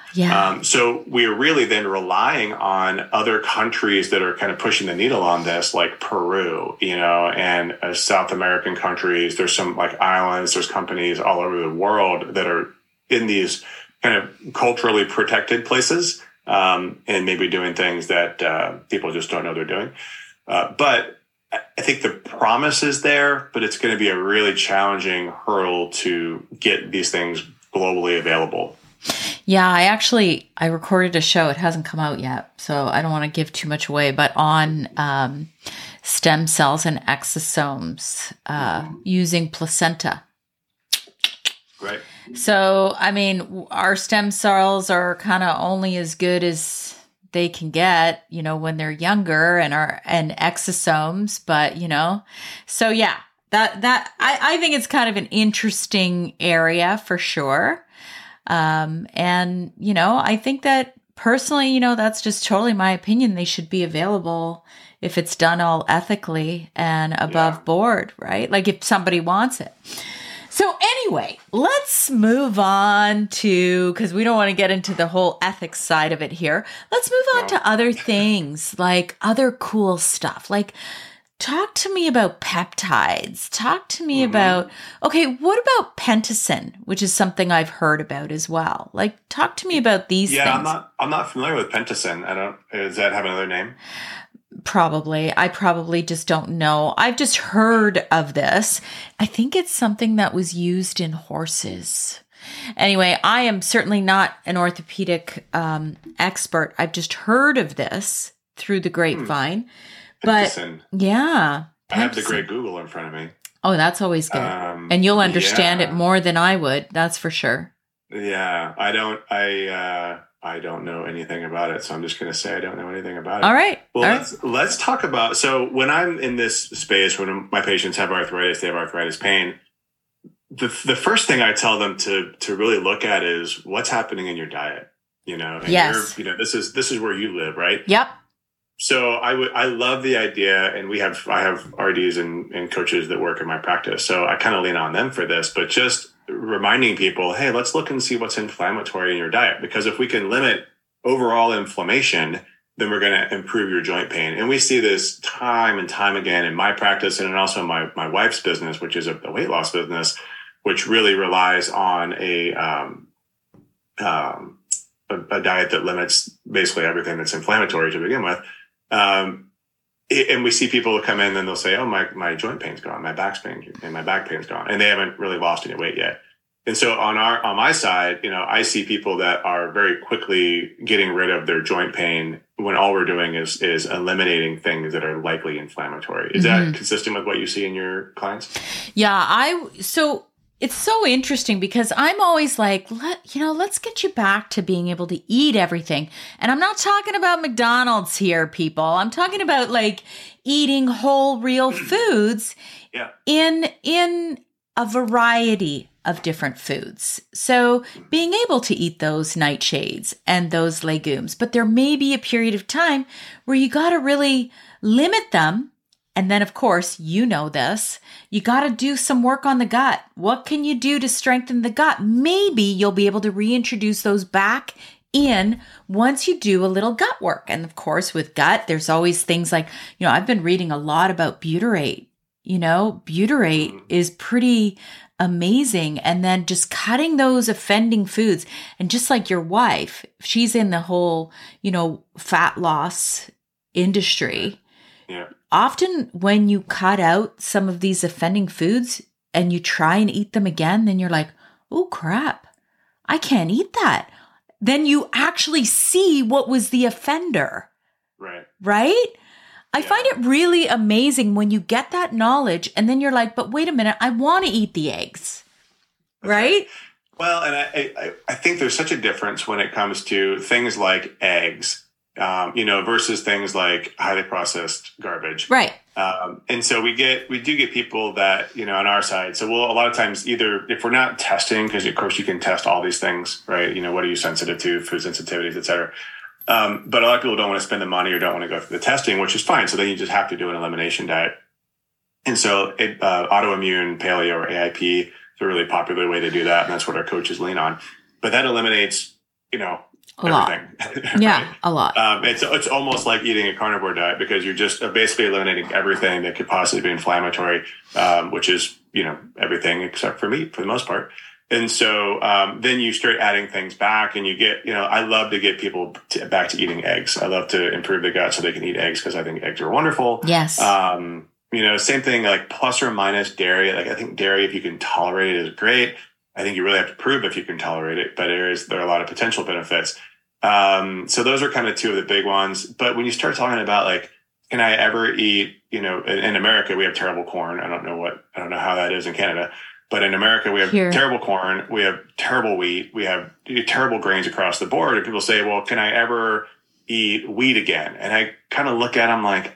Yeah. So we're really then relying on other countries that are kind of pushing the needle on this, like Peru, and South American countries. There's some like islands, there's companies all over the world that are in these kind of culturally protected places, and maybe doing things that people just don't know they're doing. But I think the promise is there, but it's going to be a really challenging hurdle to get these things globally available. Yeah, I recorded a show. It hasn't come out yet, so I don't want to give too much away, but on stem cells and exosomes using placenta. Right. So, I mean, our stem cells are kind of only as good as they can get, when they're younger, and exosomes, but so yeah, that I think it's kind of an interesting area for sure. And I think that personally, that's just totally my opinion. They should be available if it's done all ethically and above board, right? Like if somebody wants it. So anyway, let's move on to, because we don't want to get into the whole ethics side of it here. Let's move on to other things, like other cool stuff. Like, talk to me about peptides. Talk to me about, okay, what about Pentacin, which is something I've heard about as well. Like, talk to me about these things. I'm not familiar with Pentacin. Does that have another name? Probably. I probably just don't know. I've just heard of this. I think it's something that was used in horses. Anyway, I am certainly not an orthopedic expert. I've just heard of this through the grapevine. Pentacin. But yeah. I have the great Google in front of me. Oh, that's always good. And you'll understand it more than I would. That's for sure. Yeah. I don't know anything about it, so I'm just going to say I don't know anything about it. All right. Well, let's talk about, so when I'm in this space, when my patients have arthritis, they have arthritis pain, the first thing I tell them to really look at is what's happening in your diet, and yes. this is where you live, right? Yep. So I love the idea, and I have RDs and coaches that work in my practice, so I kind of lean on them for this, but just reminding people, hey, let's look and see what's inflammatory in your diet, because if we can limit overall inflammation, then we're going to improve your joint pain. And we see this time and time again in my practice, and also my wife's business, which is a weight loss business, which really relies on a diet that limits basically everything that's inflammatory to begin with. And we see people come in and they'll say, oh, my joint pain's gone, my back pain's gone. And they haven't really lost any weight yet. And so on my side, I see people that are very quickly getting rid of their joint pain when all we're doing is eliminating things that are likely inflammatory. Is that consistent with what you see in your clients? Yeah, so it's so interesting because I'm always like, let's get you back to being able to eat everything. And I'm not talking about McDonald's here, people. I'm talking about like eating whole, real foods in a variety of different foods. So being able to eat those nightshades and those legumes, but there may be a period of time where you got to really limit them. And then, of course, this, you got to do some work on the gut. What can you do to strengthen the gut? Maybe you'll be able to reintroduce those back in once you do a little gut work. And of course, with gut, there's always things like, I've been reading a lot about butyrate. Butyrate is pretty amazing. And then just cutting those offending foods. And just like your wife, she's in the whole, fat loss industry. Yeah. Often when you cut out some of these offending foods and you try and eat them again, then you're like, oh crap, I can't eat that. Then you actually see what was the offender. Right? I find it really amazing when you get that knowledge and then you're like, but wait a minute, I want to eat the eggs. Right? Well, and I think there's such a difference when it comes to things like eggs. Versus things like highly processed garbage. Right. And so we do get people that, on our side. So we'll a lot of times either if we're not testing, because of course you can test all these things, right? What are you sensitive to, food sensitivities, et cetera. But a lot of people don't want to spend the money or don't want to go through the testing, which is fine. So then you just have to do an elimination diet. And so autoimmune, paleo, or AIP is a really popular way to do that. And that's what our coaches lean on. But that eliminates, everything. Yeah, right? a lot. It's almost like eating a carnivore diet because you're just basically eliminating everything that could possibly be inflammatory, which is, everything except for meat for the most part. And so then you start adding things back and you get, I love to get people back to eating eggs. I love to improve the gut so they can eat eggs because I think eggs are wonderful. Yes. Same thing like plus or minus dairy. Like I think dairy, if you can tolerate it, is great. I think you really have to prove if you can tolerate it, but there are a lot of potential benefits. So those are kind of two of the big ones. But when you start talking about like, can I ever eat, in America, we have terrible corn. I don't know how that is in Canada, but in America, we have terrible corn. We have terrible wheat. We have terrible grains across the board. And people say, well, can I ever eat wheat again? And I kind of look at them like,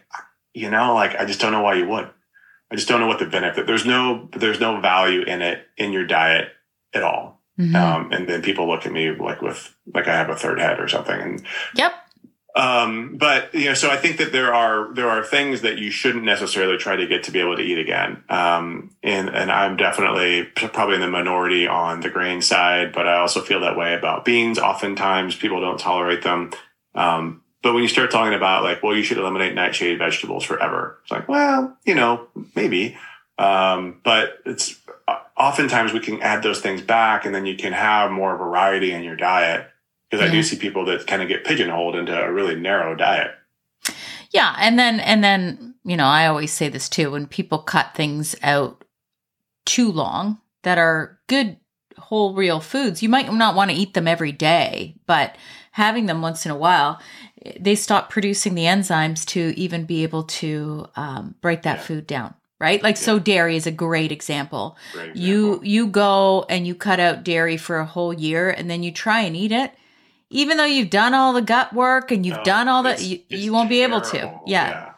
I just don't know why you would. I just don't know what the benefit. There's no value in it in your diet at all. Mm-hmm. And then people look at me like I have a third head or something. And yep. But so I think that there are things that you shouldn't necessarily try to get to be able to eat again. And I'm definitely probably in the minority on the grain side, but I also feel that way about beans. Oftentimes people don't tolerate them. But when you start talking about like, well, you should eliminate nightshade vegetables forever. It's like, well, maybe. But it's oftentimes we can add those things back and then you can have more variety in your diet. Because I do see people that kind of get pigeonholed into a really narrow diet. Yeah. And then, I always say this too, when people cut things out too long that are good, whole, real foods, you might not want to eat them every day, but having them once in a while, they stop producing the enzymes to even be able to break that food down. Right? Like, so dairy is a great example. You go and you cut out dairy for a whole year and then you try and eat it. Even though you've done all the gut work and you've done all that, you won't be able to. Yeah.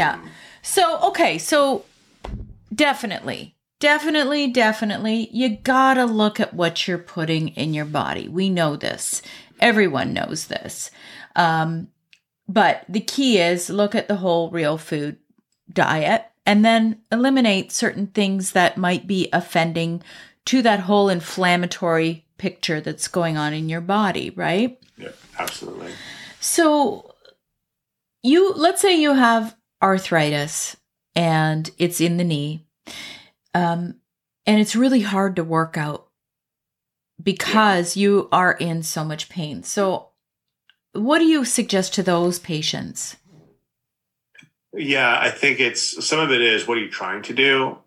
So, okay. So definitely, you gotta look at what you're putting in your body. We know this. Everyone knows this. But the key is look at the whole real food diet and then eliminate certain things that might be offending to that whole inflammatory picture that's going on in your body, right? Yeah, absolutely. So let's say you have arthritis and it's in the knee, and it's really hard to work out because you are in so much pain. So what do you suggest to those patients? Yeah, I think some of it is, what are you trying to do?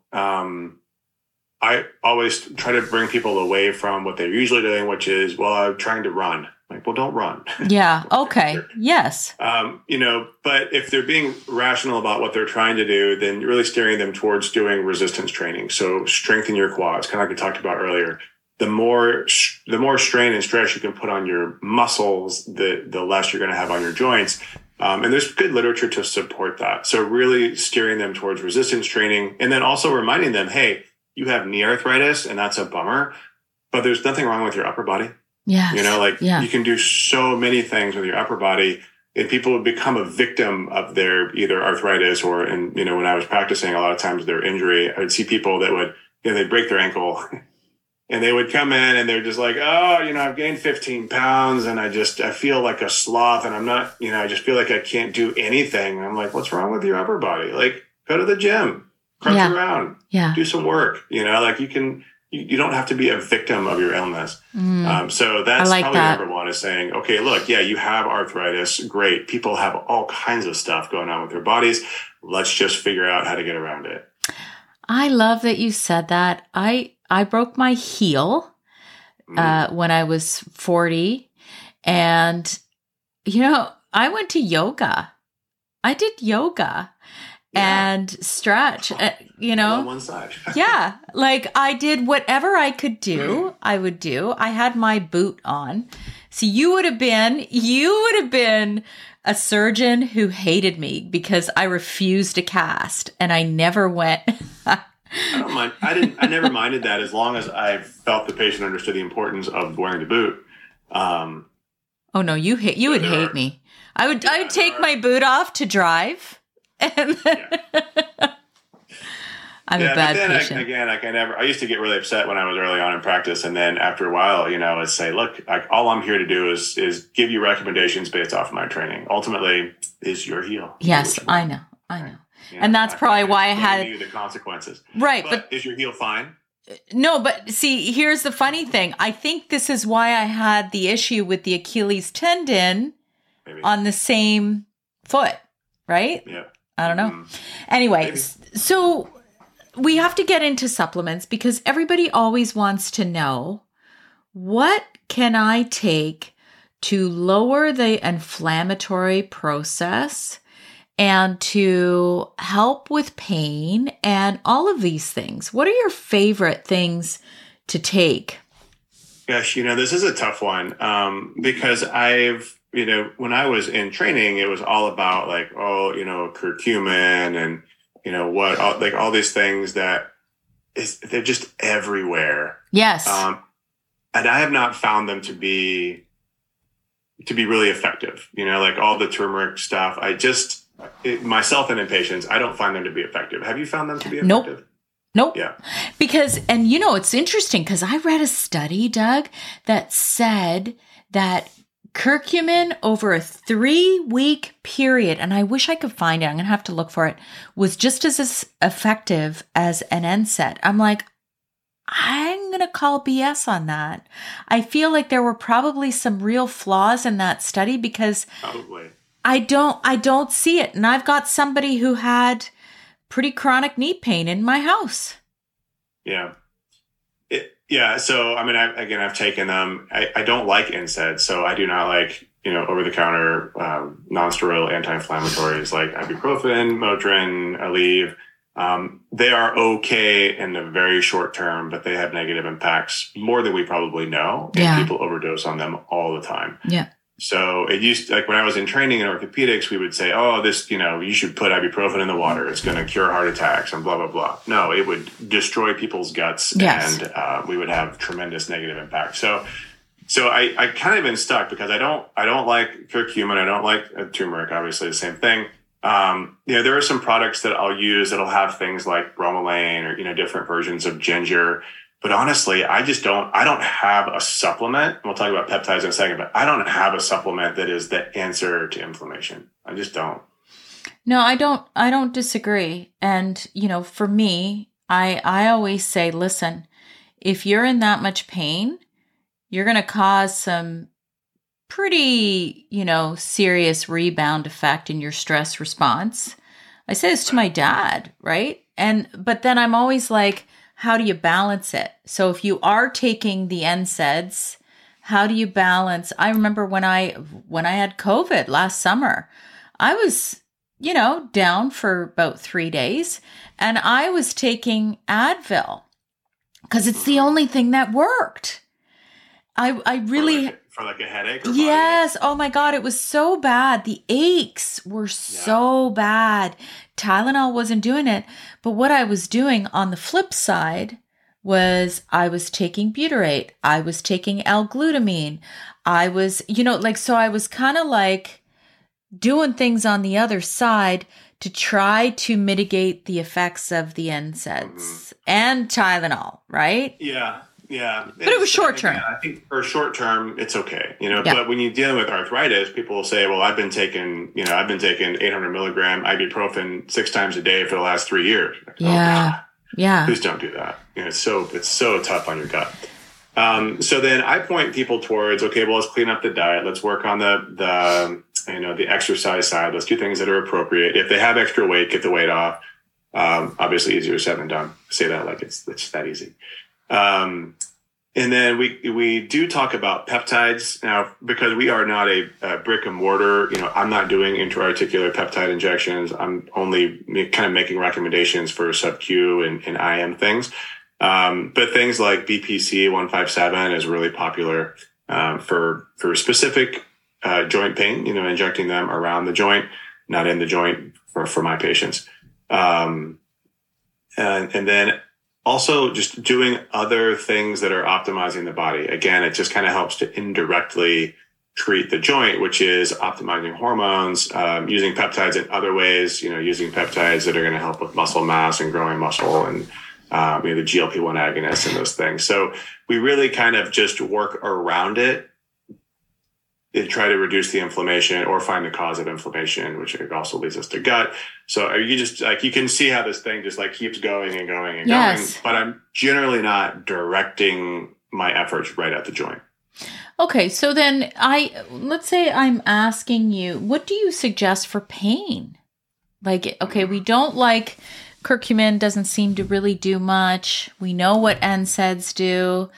I always try to bring people away from what they're usually doing, which is, well, I'm trying to run. Like, well, don't run. Yeah. Okay. Yes. But if they're being rational about what they're trying to do, then you're really steering them towards doing resistance training. So strengthen your quads, kind of like we talked about earlier. The more strain and stress you can put on your muscles, the less you're going to have on your joints. And there's good literature to support that. So really steering them towards resistance training and then also reminding them, hey, you have knee arthritis and that's a bummer, but there's nothing wrong with your upper body. Yeah. You can do so many things with your upper body and people would become a victim of their either arthritis or, when I was practicing, a lot of times their injury, I would see people that would, they'd break their ankle and they would come in and they're just like, oh, I've gained 15 pounds and I feel like a sloth and I'm not, I just feel like I can't do anything. And I'm like, what's wrong with your upper body? Like, go to the gym. Crunch around, do some work, you don't have to be a victim of your illness. So that's probably number one is saying, okay, look, you have arthritis. Great. People have all kinds of stuff going on with their bodies. Let's just figure out how to get around it. I love that you said that. I broke my heel when I was 40 and, I went to yoga. I did yoga. And stretch, on one side. Yeah. Like I did whatever I could do, I would do. I had my boot on. So you would have been a surgeon who hated me because I refused to cast and I never went. I don't mind. I never minded that as long as I felt the patient understood the importance of wearing the boot. Oh no, you would hate me. I would take my boot off to drive. And I'm a bad patient. I used to get really upset when I was early on in practice. And then after a while, I'd say, look, all I'm here to do is give you recommendations based off of my training. Ultimately, is your heel. Yes, I know. Yeah, and that's probably why I had the consequences. Right. But is your heel fine? No, but see, here's the funny thing. I think this is why I had the issue with the Achilles tendon on the same foot, right? Yeah. I don't know. Anyway, so we have to get into supplements because everybody always wants to know, what can I take to lower the inflammatory process and to help with pain and all of these things? What are your favorite things to take? Gosh, this is a tough one because when I was in training, it was all about like, curcumin and, all these things they're just everywhere. Yes. And I have not found them to be really effective. Like all the turmeric stuff, myself and in patients, I don't find them to be effective. Have you found them to be effective? Nope. Yeah. Because, and it's interesting because I read a study, Doug, that said that curcumin over a 3-week period, and I wish I could find it, I'm going to have to look for it, was just as effective as an NSAID. I'm like, I'm going to call BS on that. I feel like there were probably some real flaws in that study because probably. I don't see it. And I've got somebody who had pretty chronic knee pain in my house. Yeah. So, I've taken them. I don't like NSAIDs, so I do not like, over-the-counter non-steroidal anti-inflammatories like ibuprofen, Motrin, Aleve. They are okay in the very short term, but they have negative impacts more than we probably know. And people overdose on them all the time. Yeah. So it used when I was in training in orthopedics, we would say, you should put ibuprofen in the water. It's going to cure heart attacks and blah, blah, blah. No, it would destroy people's guts and we would have tremendous negative impact. So I kind of been stuck because I don't like curcumin. I don't like turmeric, obviously the same thing. There are some products that I'll use that'll have things like bromelain or, different versions of ginger. But honestly, I don't have a supplement. We'll talk about peptides in a second, but I don't have a supplement that is the answer to inflammation. I just don't. No, I don't disagree. And, for me, I always say, listen, if you're in that much pain, you're going to cause some pretty, serious rebound effect in your stress response. I say this to my dad, right? But then I'm always like, how do you balance it? So if you are taking the NSAIDs, how do you balance? I remember when I had COVID last summer, I was, down for about 3 days and I was taking Advil because it's the only thing that worked. I really... For like a headache? Yes. Oh my God. It was so bad. The aches were so bad. Tylenol wasn't doing it. But what I was doing on the flip side was I was taking butyrate. I was taking L-glutamine. I was, so I was kind of like doing things on the other side to try to mitigate the effects of the NSAIDs and Tylenol, right? Yeah. Yeah. But it was short term. I think for short term, it's okay. But when you're dealing with arthritis, people will say, well, I've been taking 800 milligram ibuprofen 6 times a day for the last 3 years. Yeah. Yeah. Please don't do that. It's so tough on your gut. So then I point people towards, okay, well, let's clean up the diet. Let's work on the exercise side. Let's do things that are appropriate. If they have extra weight, get the weight off. Obviously easier said than done. I say that like it's that easy. And then we do talk about peptides now because we are not a brick and mortar. I'm not doing intra-articular peptide injections. I'm only kind of making recommendations for sub-Q and IM things. But things like BPC 157 is really popular for specific joint pain. Injecting them around the joint, not in the joint for my patients. And then also just doing other things that are optimizing the body. Again, it just kind of helps to indirectly treat the joint, which is optimizing hormones, using peptides in other ways, using peptides that are going to help with muscle mass and growing muscle, and the GLP-1 agonists and those things. So we really kind of just work around it and try to reduce the inflammation or find the cause of inflammation, which also leads us to gut. So you just you can see how this thing just keeps going and going and going, but I'm generally not directing my efforts right at the joint. Okay. So then let's say I'm asking you, what do you suggest for pain? Okay, we don't like curcumin, doesn't seem to really do much. We know what NSAIDs do.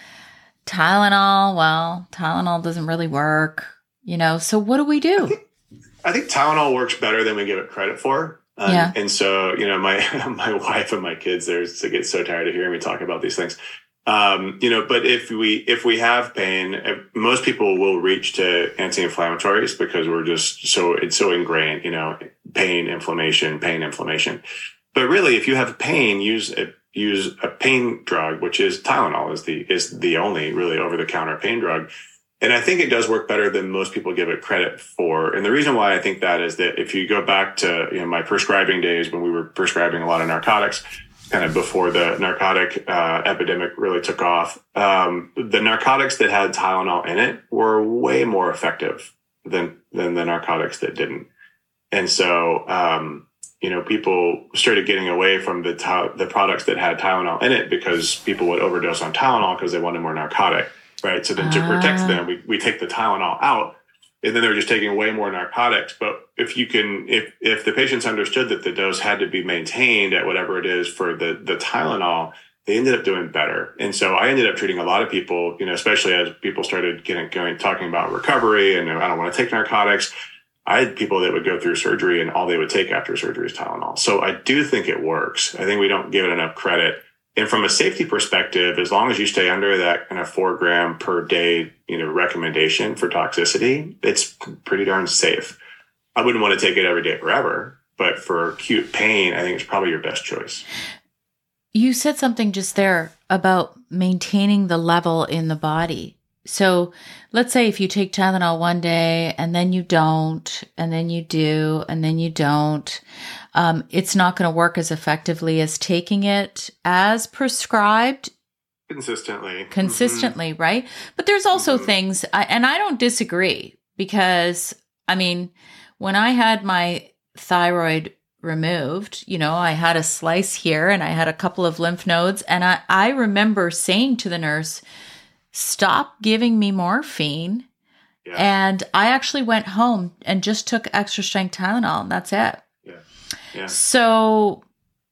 Tylenol doesn't really work. So what do we do? I think Tylenol works better than we give it credit for. And so, my wife and my kids, they get so tired of hearing me talk about these things. But if we have pain, most people will reach to anti-inflammatories because it's so ingrained, pain, inflammation. But really, if you have pain, use a pain drug, which is Tylenol is the only really over-the-counter pain drug. And I think it does work better than most people give it credit for. And the reason why I think that is that if you go back to my prescribing days when we were prescribing a lot of narcotics, kind of before the narcotic epidemic really took off, the narcotics that had Tylenol in it were way more effective than the narcotics that didn't. And so, people started getting away from the products that had Tylenol in it because people would overdose on Tylenol because they wanted more narcotic. Right. So then to protect them, we take the Tylenol out, and then they're just taking way more narcotics. But if the patients understood that the dose had to be maintained at whatever it is for the Tylenol, they ended up doing better. And so I ended up treating a lot of people, especially as people started talking about recovery and I don't want to take narcotics. I had people that would go through surgery and all they would take after surgery is Tylenol. So I do think it works. I think we don't give it enough credit. And from a safety perspective, as long as you stay under that kind of 4 gram per day, recommendation for toxicity, it's pretty darn safe. I wouldn't want to take it every day forever, but for acute pain, I think it's probably your best choice. You said something just there about maintaining the level in the body. So let's say if you take Tylenol one day and then you don't, and then you do, and then you don't, it's not going to work as effectively as taking it as prescribed. Consistently, mm-hmm. Right? But there's also things, and I don't disagree because, when I had my thyroid removed, I had a slice here and I had a couple of lymph nodes. And I remember saying to the nurse, stop giving me morphine. Yeah. And I actually went home and just took extra strength Tylenol, and that's it. Yeah. So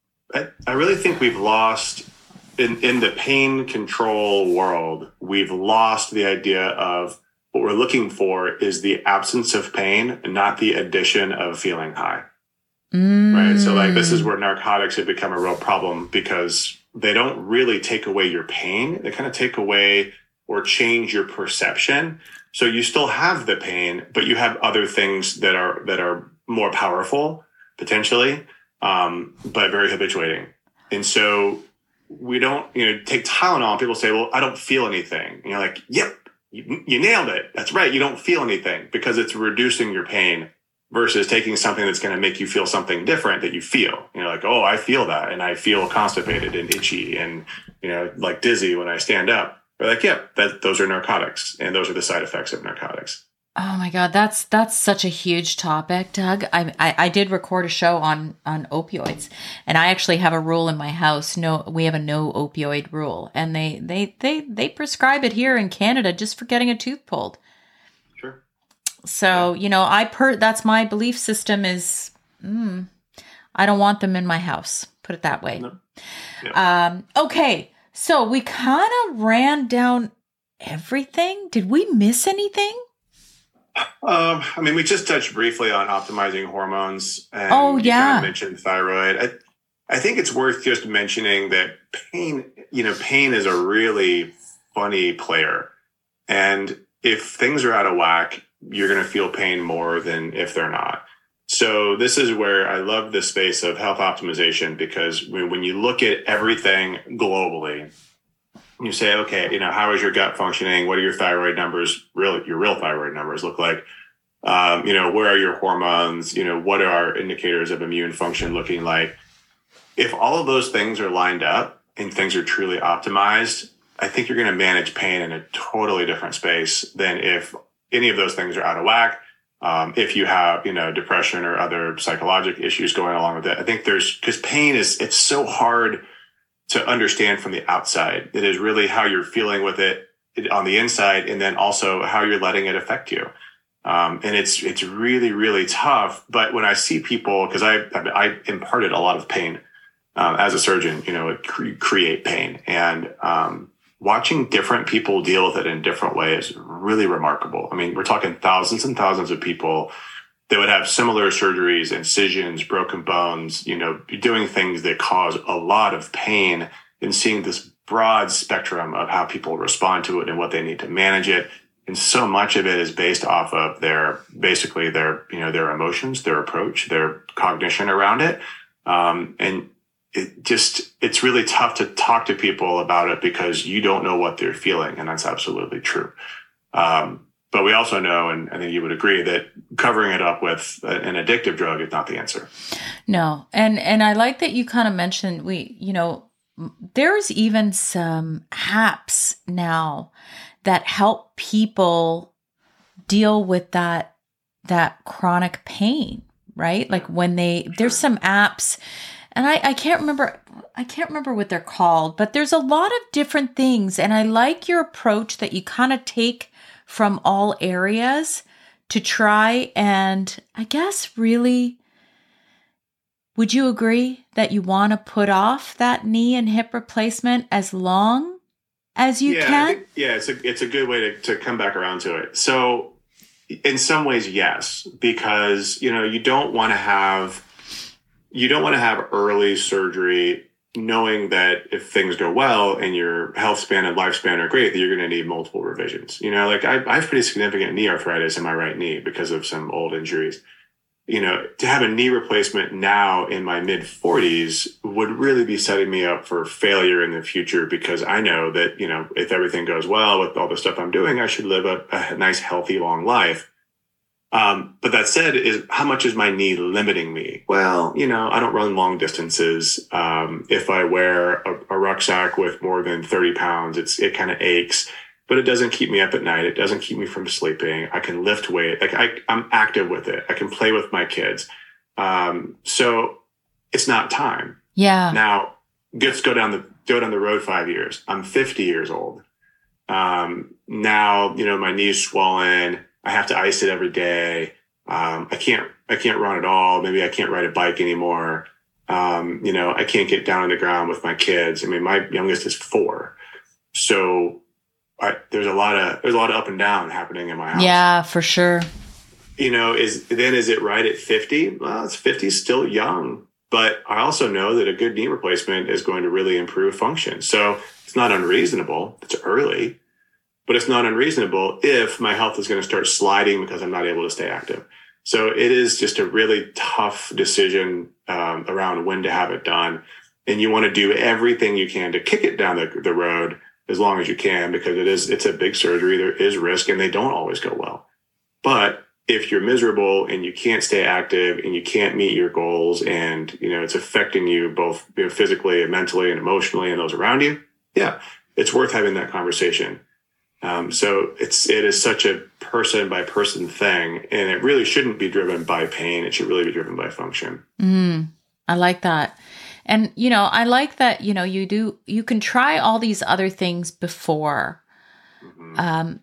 I really think we've lost in the pain control world, we've lost the idea of what we're looking for is the absence of pain, not the addition of feeling high. Right. So this is where narcotics have become a real problem because they don't really take away your pain. They kind of take away or change your perception. So you still have the pain, but you have other things that are more powerful potentially, but very habituating. And so we don't, take Tylenol and people say, well, I don't feel anything. And you're like, yep, you nailed it. That's right. You don't feel anything because it's reducing your pain versus taking something that's going to make you feel something different that you feel. Like, oh, I feel that. And I feel constipated and itchy and, like dizzy when I stand up. We're like, yep, those are narcotics. And those are the side effects of narcotics. Oh my God, that's such a huge topic, Doug. I did record a show on opioids, and I actually have a rule in my house. We have a no opioid rule, and they prescribe it here in Canada just for getting a tooth pulled. Sure. So that's my belief system is I don't want them in my house. Put it that way. No. Yeah. Okay, so we kind of ran down everything. Did we miss anything? We just touched briefly on optimizing hormones. And you kind of mentioned thyroid. I think it's worth just mentioning that pain is a really funny player. And if things are out of whack, you're going to feel pain more than if they're not. So this is where I love the space of health optimization, because when you look at everything globally, You say, okay, how is your gut functioning? What are your thyroid numbers? Your real thyroid numbers look like? Where are your hormones? What are indicators of immune function looking like? If all of those things are lined up and things are truly optimized, I think you're going to manage pain in a totally different space than if any of those things are out of whack. If you have, depression or other psychological issues going along with it, I think because pain it's so hard to understand from the outside. It is really how you're feeling with it on the inside, and then also how you're letting it affect you. And it's really, really tough. But when I see people, because I imparted a lot of pain as a surgeon, create pain, and watching different people deal with it in different ways is really remarkable. I mean, we're talking thousands and thousands of people that would have similar surgeries, incisions, broken bones, doing things that cause a lot of pain, and seeing this broad spectrum of how people respond to it and what they need to manage it. And so much of it is based off of their emotions, their approach, their cognition around it. And it's really tough to talk to people about it because you don't know what they're feeling. And that's absolutely true. But we also know, and I think you would agree, that covering it up with an addictive drug is not the answer. No. And I like that you kind of mentioned there's even some apps now that help people deal with that chronic pain, right? Like when there's some apps, and I can't remember what they're called, but there's a lot of different things. And I like your approach that you kind of take from all areas to try and, I guess, really, would you agree that you want to put off that knee and hip replacement as long as you can? It's a good way to come back around to it. So in some ways, yes, because, you don't want to have early surgery knowing that if things go well and your health span and lifespan are great, that you're going to need multiple revisions. I have pretty significant knee arthritis in my right knee because of some old injuries. To have a knee replacement now in my mid 40s would really be setting me up for failure in the future, because I know that, if everything goes well with all the stuff I'm doing, I should live a nice, healthy, long life. But that said, is how much is my knee limiting me? Well, I don't run long distances. If I wear a rucksack with more than 30 pounds, it kind of aches, but it doesn't keep me up at night. It doesn't keep me from sleeping. I can lift weight. I'm active with it. I can play with my kids. So it's not time. Yeah. Now let's go down the road 5 years. I'm 50 years old. Now, my knee's swollen. I have to ice it every day. I can't run at all. Maybe I can't ride a bike anymore. I can't get down on the ground with my kids. I mean, my youngest is 4. So there's a lot of up and down happening in my house. Yeah, for sure. Is it right at 50? Well, 50 is still young, but I also know that a good knee replacement is going to really improve function. So it's not unreasonable. It's early. But it's not unreasonable if my health is going to start sliding because I'm not able to stay active. So it is just a really tough decision around when to have it done. And you want to do everything you can to kick it down the road as long as you can, because it's a big surgery. There is risk, and they don't always go well. But if you're miserable and you can't stay active and you can't meet your goals, and it's affecting you both physically and mentally and emotionally and those around you, yeah, it's worth having that conversation. So it is such a person by person thing, and it really shouldn't be driven by pain. It should really be driven by function. I like that. And, I like that, you can try all these other things before. Mm-hmm.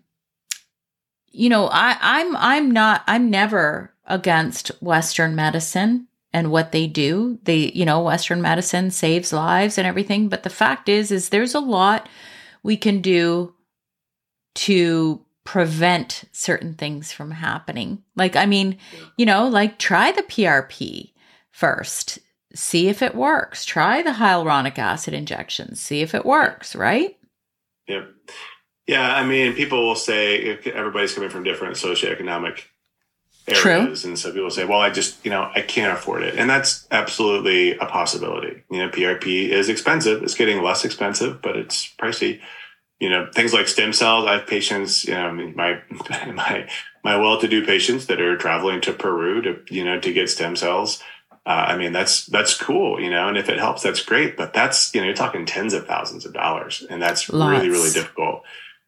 I'm never against Western medicine and what they do. Western medicine saves lives and everything. But the fact is there's a lot we can do to prevent certain things from happening. Like try the PRP first, see if it works. Try the hyaluronic acid injections, see if it works, right? Yep. Yeah. I mean, people will say everybody's coming from different socioeconomic areas. True. And so people say, well, I can't afford it. And that's absolutely a possibility. PRP is expensive. It's getting less expensive, but it's pricey. things like stem cells. I have patients, my well-to-do patients that are traveling to Peru to get stem cells. That's cool, and if it helps, that's great. But that's, you're talking tens of thousands of dollars, and that's really, really difficult.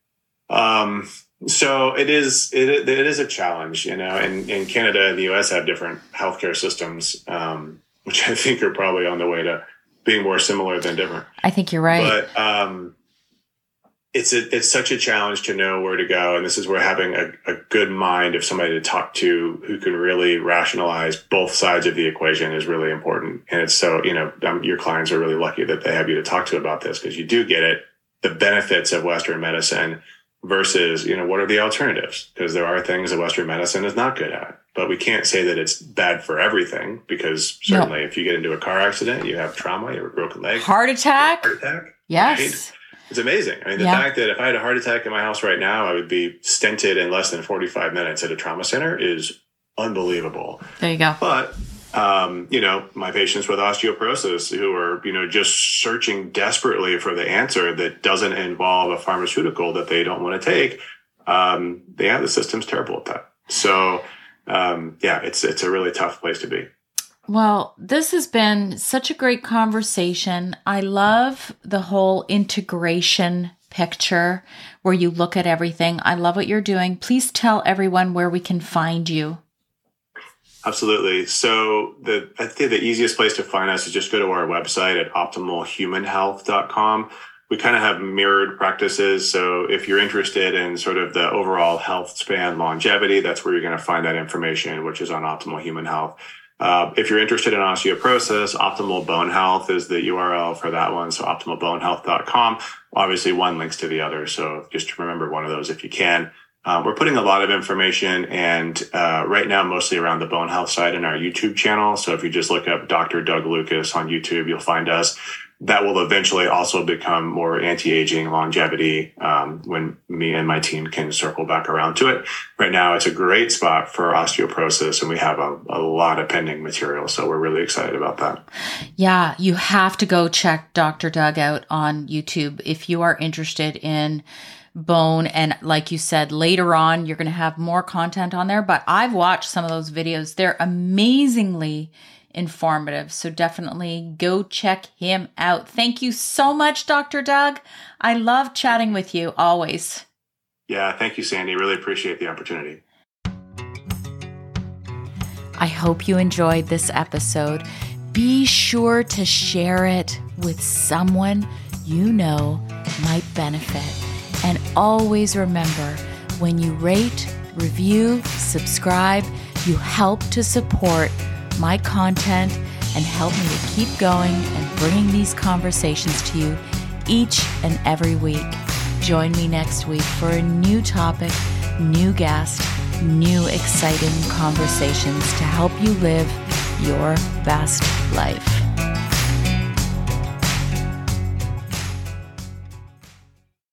So it is a challenge, and Canada and the US have different healthcare systems, which I think are probably on the way to being more similar than different. I think you're right. But, it's such a challenge to know where to go. And this is where having a good mind of somebody to talk to who can really rationalize both sides of the equation is really important. And it's so, your clients are really lucky that they have you to talk to about this, because you do get it, the benefits of Western medicine versus, what are the alternatives? Because there are things that Western medicine is not good at. But we can't say that it's bad for everything, because certainly if you get into a car accident, you have trauma, you have a broken leg. Heart attack. Yes. Right? It's amazing. The fact that if I had a heart attack in my house right now, I would be stented in less than 45 minutes at a trauma center is unbelievable. There you go. But, my patients with osteoporosis who are, just searching desperately for the answer that doesn't involve a pharmaceutical that they don't want to take, the system's terrible at that. So, it's a really tough place to be. Well, this has been such a great conversation. I love the whole integration picture where you look at everything. I love what you're doing. Please tell everyone where we can find you. Absolutely. So I think the easiest place to find us is just go to our website at optimalhumanhealth.com. We kind of have mirrored practices. So if you're interested in sort of the overall health span longevity, that's where you're going to find that information, which is on Optimal Human Health. If you're interested in osteoporosis, Optimal Bone Health is the URL for that one. So optimalbonehealth.com. Obviously, one links to the other. So just remember one of those if you can. We're putting a lot of information and right now mostly around the bone health side in our YouTube channel. So if you just look up Dr. Doug Lucas on YouTube, you'll find us. That will eventually also become more anti-aging longevity when me and my team can circle back around to it. Right now, it's a great spot for osteoporosis, and we have a lot of pending material. So we're really excited about that. Yeah, you have to go check Dr. Doug out on YouTube if you are interested in bone. And like you said, later on, you're going to have more content on there. But I've watched some of those videos. They're amazingly informative. So definitely go check him out. Thank you so much, Dr. Doug. I love chatting with you always. Yeah, thank you, Sandy. Really appreciate the opportunity. I hope you enjoyed this episode. Be sure to share it with someone you know might benefit. And always remember, when you rate, review, subscribe, you help to support my content and help me to keep going and bringing these conversations to you each and every week. Join me next week for a new topic, new guest, new exciting conversations to help you live your best life.